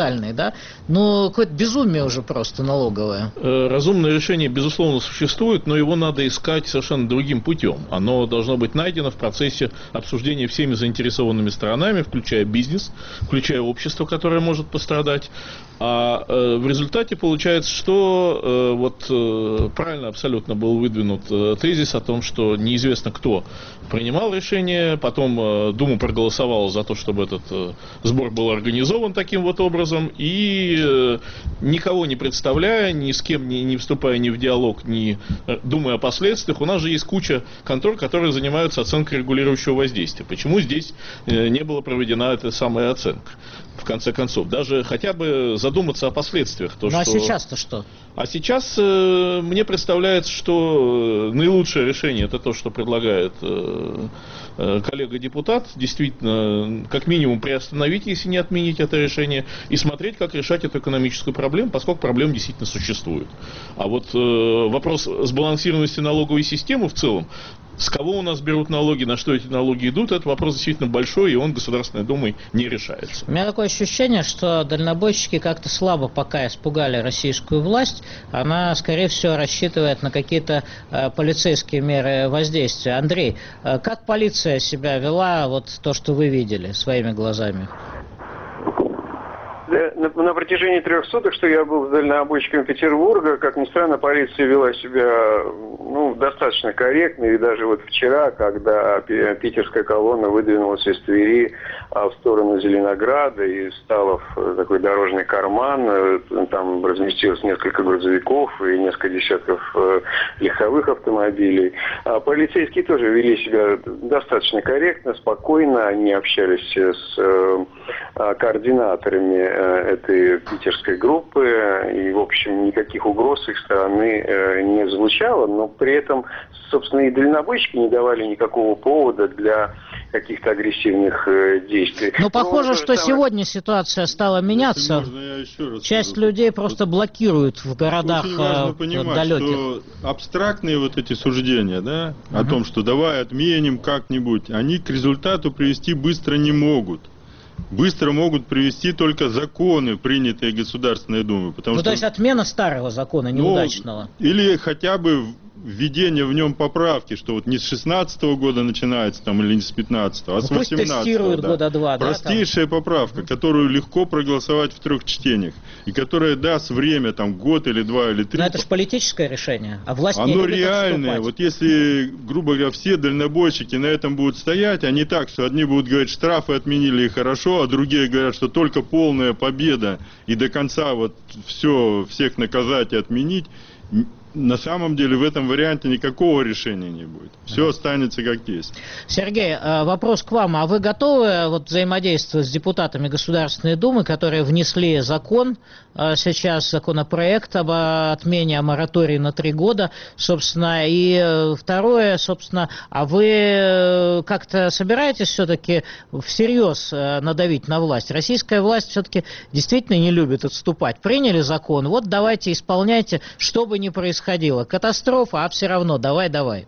специальный, да? Ну, какое-то безумие уже просто налоговое. Разумное решение, безусловно, существует, но его надо искать совершенно другим путем. Оно должно быть найдено в процессе обсуждения всеми заинтересованными сторонами, включая бизнес, включая общество, которое может пострадать. А э, в результате получается, что э, вот э, правильно абсолютно был выдвинут э, тезис о том, что неизвестно, кто принимал решение, потом э, Дума проголосовала за то, чтобы этот э, сбор был организован таким вот образом, и э, никого не представляя, ни с кем не, не вступая ни в диалог, ни э, думая о последствиях, у нас же есть куча контор, которые занимаются оценкой регулирующего воздействия. Почему здесь э, не была проведена эта самая оценка? В конце концов, даже хотя бы задуматься о последствиях. То, ну а что... сейчас-то что? А сейчас э, мне представляется, что наилучшее решение это то, что предлагает э, э, коллега-депутат. Действительно, как минимум приостановить, если не отменить это решение, и смотреть, как решать эту экономическую проблему, поскольку проблема действительно существует. А вот э, вопрос сбалансированности налоговой системы в целом, с кого у нас берут налоги, на что эти налоги идут, это вопрос действительно большой, и он Государственной Думой не решается. У меня такое ощущение, что дальнобойщики как-то слабо пока испугали российскую власть. Она, скорее всего, рассчитывает на какие-то э, полицейские меры воздействия. Андрей, э, как полиция себя вела, вот то, что вы видели своими глазами? На, на протяжении трех суток, что я был с дальнобойщиком Петербурга, как ни странно, полиция вела себя ну, достаточно корректно. И даже вот вчера, когда питерская колонна выдвинулась из Твери а, в сторону Зеленограда и стала в такой дорожный карман, там разместилось несколько грузовиков и несколько десятков э, легковых автомобилей. А полицейские тоже вели себя достаточно корректно, спокойно. Они общались с э, координаторами этой питерской группы, и, в общем, никаких угроз с их стороны э, не звучало, но при этом, собственно, и дальнобойщики не давали никакого повода для каких-то агрессивных э, действий. Но похоже, но, что самое... сегодня ситуация стала меняться. Можно, часть людей просто блокируют в городах очень важно понимать, далеких. Что абстрактные вот эти суждения, да, uh-huh. о том, что давай отменим как-нибудь, они к результату привести быстро не могут. Быстро могут привести только законы, принятые Государственной Думой. Потому ну, что, то есть отмена старого закона, неудачного. Ну, или хотя бы введение в нем поправки, что вот не с шестнадцатого года начинается, там, или не с пятнадцатого, а ну, с восемнадцатого. Пусть тестируют да. года два. Простейшая да, поправка, которую легко проголосовать в трех чтениях, и которая даст время, там, год или два или три. Но это же политическое решение, а власть Оно не любит реальное. отступать. Вот если, грубо говоря, все дальнобойщики на этом будут стоять, а не так, что одни будут говорить, штрафы отменили и хорошо, а другие говорят, что только полная победа и до конца вот все, всех наказать и отменить. На самом деле в этом варианте никакого решения не будет. Все останется как есть. Сергей, вопрос к вам. А вы готовы вот взаимодействовать с депутатами Государственной Думы, которые внесли закон, сейчас законопроект об отмене о моратории на три года, собственно, и второе, собственно, а вы как-то собираетесь все-таки всерьез надавить на власть? Российская власть все-таки действительно не любит отступать. Приняли закон, вот давайте исполняйте, что бы ни происходило. Катастрофа, а все равно, давай-давай.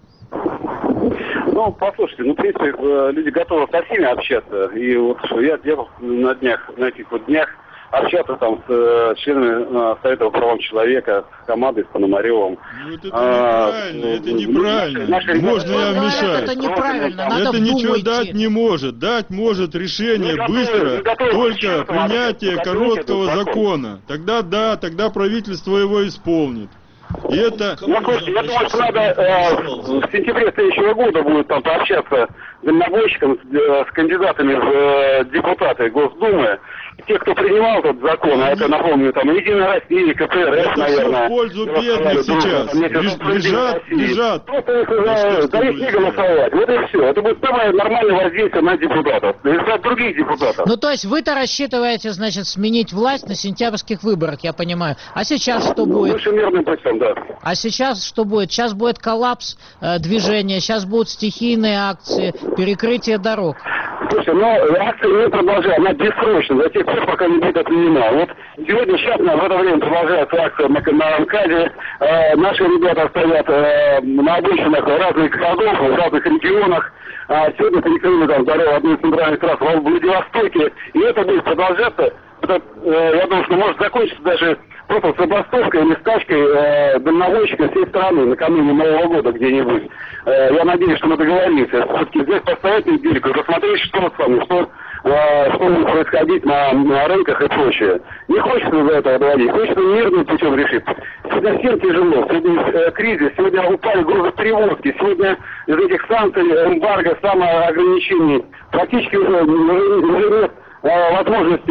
Ну, послушайте, ну, в принципе, люди готовы со всеми общаться. И вот я делал на днях, на этих вот днях, общаться там с э, членами э, Совета по правам человека, с командой, с Пономаревым. Ну, это а, неправильно, это неправильно. Наши, наши Можно я вмешаюсь? Это неправильно, надо Это ничего идти. дать не может. Дать может решение ну, быстро, готовы, только принятие короткого закона. Тогда да, тогда правительство его исполнит. И это... Ну, слушайте, я думаю, что надо э, в сентябре следующего года будет там пообщаться с дальнобойщиком, с, э, с кандидатами в э, депутаты Госдумы. Те, кто принимал этот закон, а это, напомню, там, Единая Россия, КПРФ, это наверное. Это в пользу бедных сейчас. Лежат, лежат. Просто их за, за них не голосовать. Вот и все. Это будет самое нормальное воздействие на депутатов. И на других депутатов. Ну, то есть вы-то рассчитываете, значит, сменить власть на сентябрьских выборах, я понимаю. А сейчас что будет? Лучше мирным путем, да. А сейчас что будет? Сейчас будет коллапс э, движения, сейчас будут стихийные акции, перекрытие дорог. Слушайте, ну, акция не продолжается, она бессрочна, до тех пор, пока не будет отменена. Вот сегодня, сейчас, в это время продолжается акция на, на МКАДе. Э, наши ребята стоят э, на обочинах разных городов, в разных регионах. А сегодня перекрыли там дорогу, одну из центральных трасс в Владивостоке. И это будет продолжаться Это, э, я думаю, что может закончиться даже просто забастовкой или стачкой э, дальнобойщиков всей страны накануне Нового года где-нибудь. Э, я надеюсь, что мы договоримся. Все-таки здесь поставить недельку и посмотреть, что с вами, что, э, что будет происходить на, на рынках и прочее. Не хочется за это доводить, хочется мирным путем решить. Сегодня всем тяжело, сегодня э, кризис, сегодня упали грузоперевозки, сегодня из этих санкций, эмбарго, самоограничений практически уже, уже нет возможности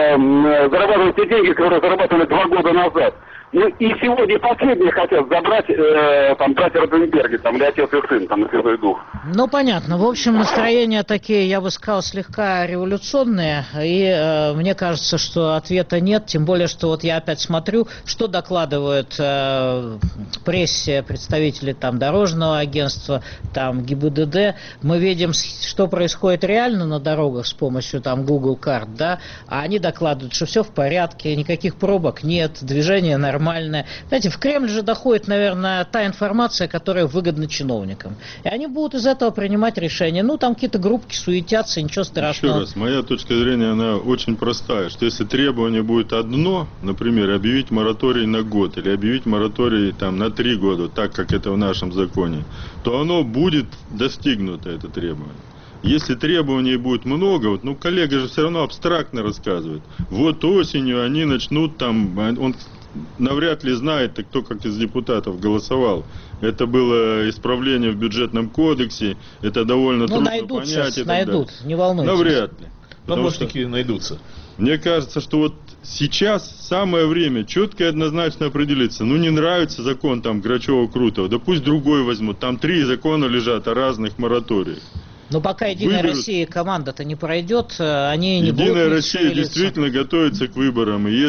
э, зарабатывать те деньги, которые зарабатывали два года назад. Ну, и сегодня последние хотят забрать э, там братья Ротенберги, там, или отец и сын, там, на Святой Дух. Ну, понятно. В общем, настроения такие, я бы сказал, слегка революционные, и э, мне кажется, что ответа нет, тем более, что вот я опять смотрю, что докладывают э, прессе представители там дорожного агентства, там ГИБДД, мы видим, что происходит реально на дорогах с помощью там Google карт, да, а они докладывают, что все в порядке, никаких пробок нет, движение нормальное. Нормальное. Знаете, в Кремль же доходит, наверное, та информация, которая выгодна чиновникам. И они будут из этого принимать решения. Ну, там какие-то группки суетятся, ничего страшного. Еще раз, моя точка зрения, она очень простая, что если требование будет одно, например, объявить мораторий на год или объявить мораторий там, на три года, так как это в нашем законе, то оно будет достигнуто, это требование. Если требований будет много, вот, ну, коллега же все равно абстрактно рассказывает. Вот осенью они начнут там, он навряд ли знает, кто как из депутатов голосовал. Это было исправление в бюджетном кодексе, это довольно ну, трудно найдут понять. Сейчас, найдут, не волнуйтесь. Навряд ли. Помощники найдутся. Мне кажется, что вот сейчас самое время четко и однозначно определиться. Ну, не нравится закон там Грачева-Крутого, да пусть другой возьмут. Там три закона лежат о разных мораториях. Но пока Единая Выберут. Россия команда-то не пройдет, они не Единая будут Единая Россия шевелиться. Действительно готовится к выборам. И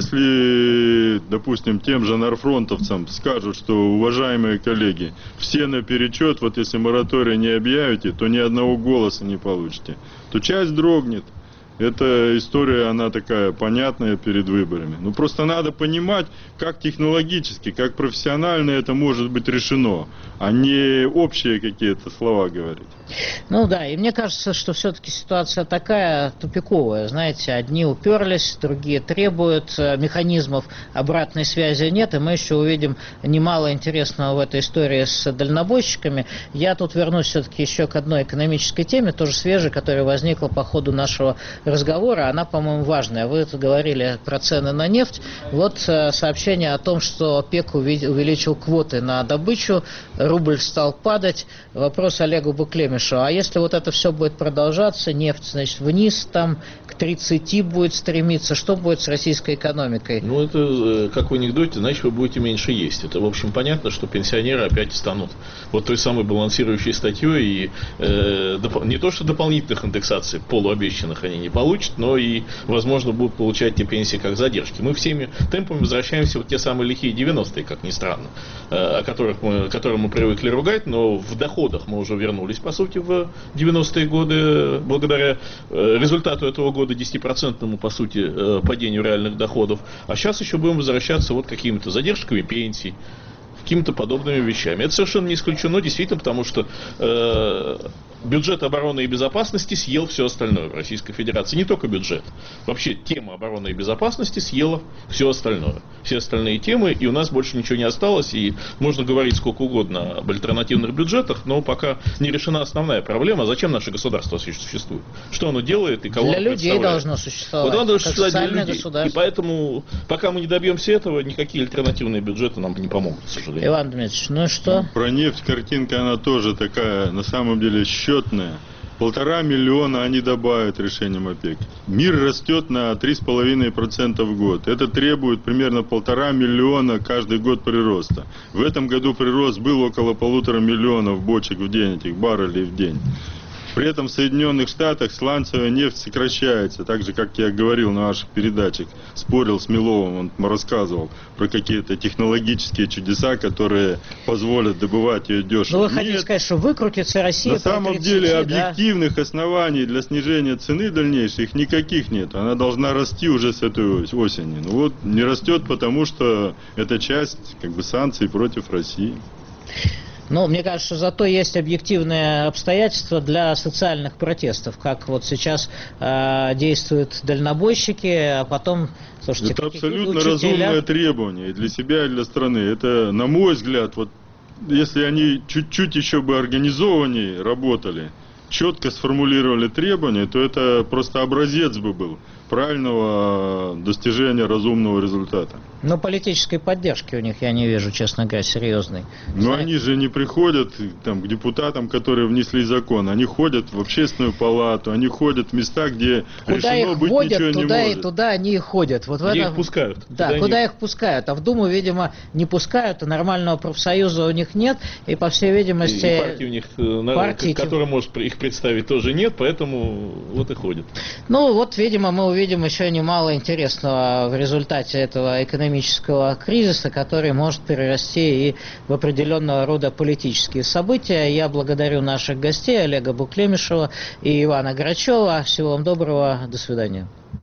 если, допустим, тем же нарфронтовцам скажут, что, уважаемые коллеги, все наперечет, вот если мораторий не объявите, то ни одного голоса не получите, то часть дрогнет. Эта история, она такая понятная перед выборами. Ну, просто надо понимать, как технологически, как профессионально это может быть решено, а не общие какие-то слова говорить. Ну да, и мне кажется, что все-таки ситуация такая тупиковая. Знаете, одни уперлись, другие требуют, механизмов обратной связи нет, и мы еще увидим немало интересного в этой истории с дальнобойщиками. Я тут вернусь все-таки еще к одной экономической теме, тоже свежей, которая возникла по ходу нашего разговора. Она, по-моему, важная. Вы тут говорили про цены на нефть. Вот сообщение о том, что ОПЕК увеличил квоты на добычу, рубль стал падать. Вопрос Олегу Буклемишу. А если вот это все будет продолжаться, нефть, значит, вниз там к тридцати будет стремиться, что будет с российской экономикой? Ну, это как в анекдоте, значит, вы будете меньше есть. Это, в общем, понятно, что пенсионеры опять станут вот той самой балансирующей статьей, и э, доп- не то, что дополнительных индексаций полуобещанных они не получат, но и, возможно, будут получать те пенсии как задержки. Мы всеми темпами возвращаемся в те самые лихие девяностые, как ни странно, э, о которых мы, которым мы привыкли ругать, но в доходах мы уже вернулись, по сути, в девяностые годы, благодаря э, результату этого года десятипроцентному, по сути, э, падению реальных доходов. А сейчас еще будем возвращаться вот какими-то задержками пенсий, какими-то подобными вещами. Это совершенно не исключено, действительно, потому что э, бюджет обороны и безопасности съел все остальное в Российской Федерации. Не только бюджет. Вообще тема обороны и безопасности съела все остальное. Все остальные темы, и у нас больше ничего не осталось, и можно говорить сколько угодно об альтернативных бюджетах, но пока не решена основная проблема, зачем наше государство существует. Что оно делает и кого для оно людей должно существовать. Вот оно должно существовать для людей. Государство. И поэтому, пока мы не добьемся этого, никакие альтернативные бюджеты нам не помогут, к сожалению. Иван Дмитриевич, ну и что? Про нефть картинка, она тоже такая, на самом деле, счетная. Полтора миллиона они добавят решением ОПЕК. Мир растет на три с половиной процента в год. Это требует примерно полтора миллиона каждый год прироста. В этом году прирост был около полутора миллионов бочек в день, этих баррелей в день. При этом в Соединенных Штатах сланцевая нефть сокращается, так же, как я говорил на ваших передачах, спорил с Миловым, он рассказывал про какие-то технологические чудеса, которые позволят добывать ее дешево. Ну, вы хотите Нет, сказать, что выкрутится Россия на самом тридцати, деле да? объективных оснований для снижения цены дальнейших никаких нет. Она должна расти уже с этой осени. Ну вот, не растет, потому что это часть как бы санкций против России. Но мне кажется, зато есть объективные обстоятельства для социальных протестов, как вот сейчас э, действуют дальнобойщики, а потом, слушайте, это абсолютно учителя... разумное требование и для себя, и для страны. Это, на мой взгляд, вот если они чуть-чуть еще бы организованнее работали, четко сформулировали требования, то это просто образец бы был правильного достижения разумного результата. Но политической поддержки у них я не вижу, честно говоря, серьезной. Но Знаете? Они же не приходят там, к депутатам, которые внесли закон. Они ходят в общественную палату, они ходят в места, где куда решено их быть водят, ничего туда не и может. Туда они и ходят. Вот где этом... их пускают. Да, куда, куда они... их пускают. А в Думу, видимо, не пускают, а нормального профсоюза у них нет. И, по всей видимости... И, и партии у них, партии, которая тем... может их представить, тоже нет, поэтому вот и ходят. Ну, вот, видимо, мы увидим еще немало интересного в результате этого экономического кризиса, который может перерасти и в определенного рода политические события. Я благодарю наших гостей Олега Буклемишева и Ивана Грачева. Всего вам доброго. До свидания.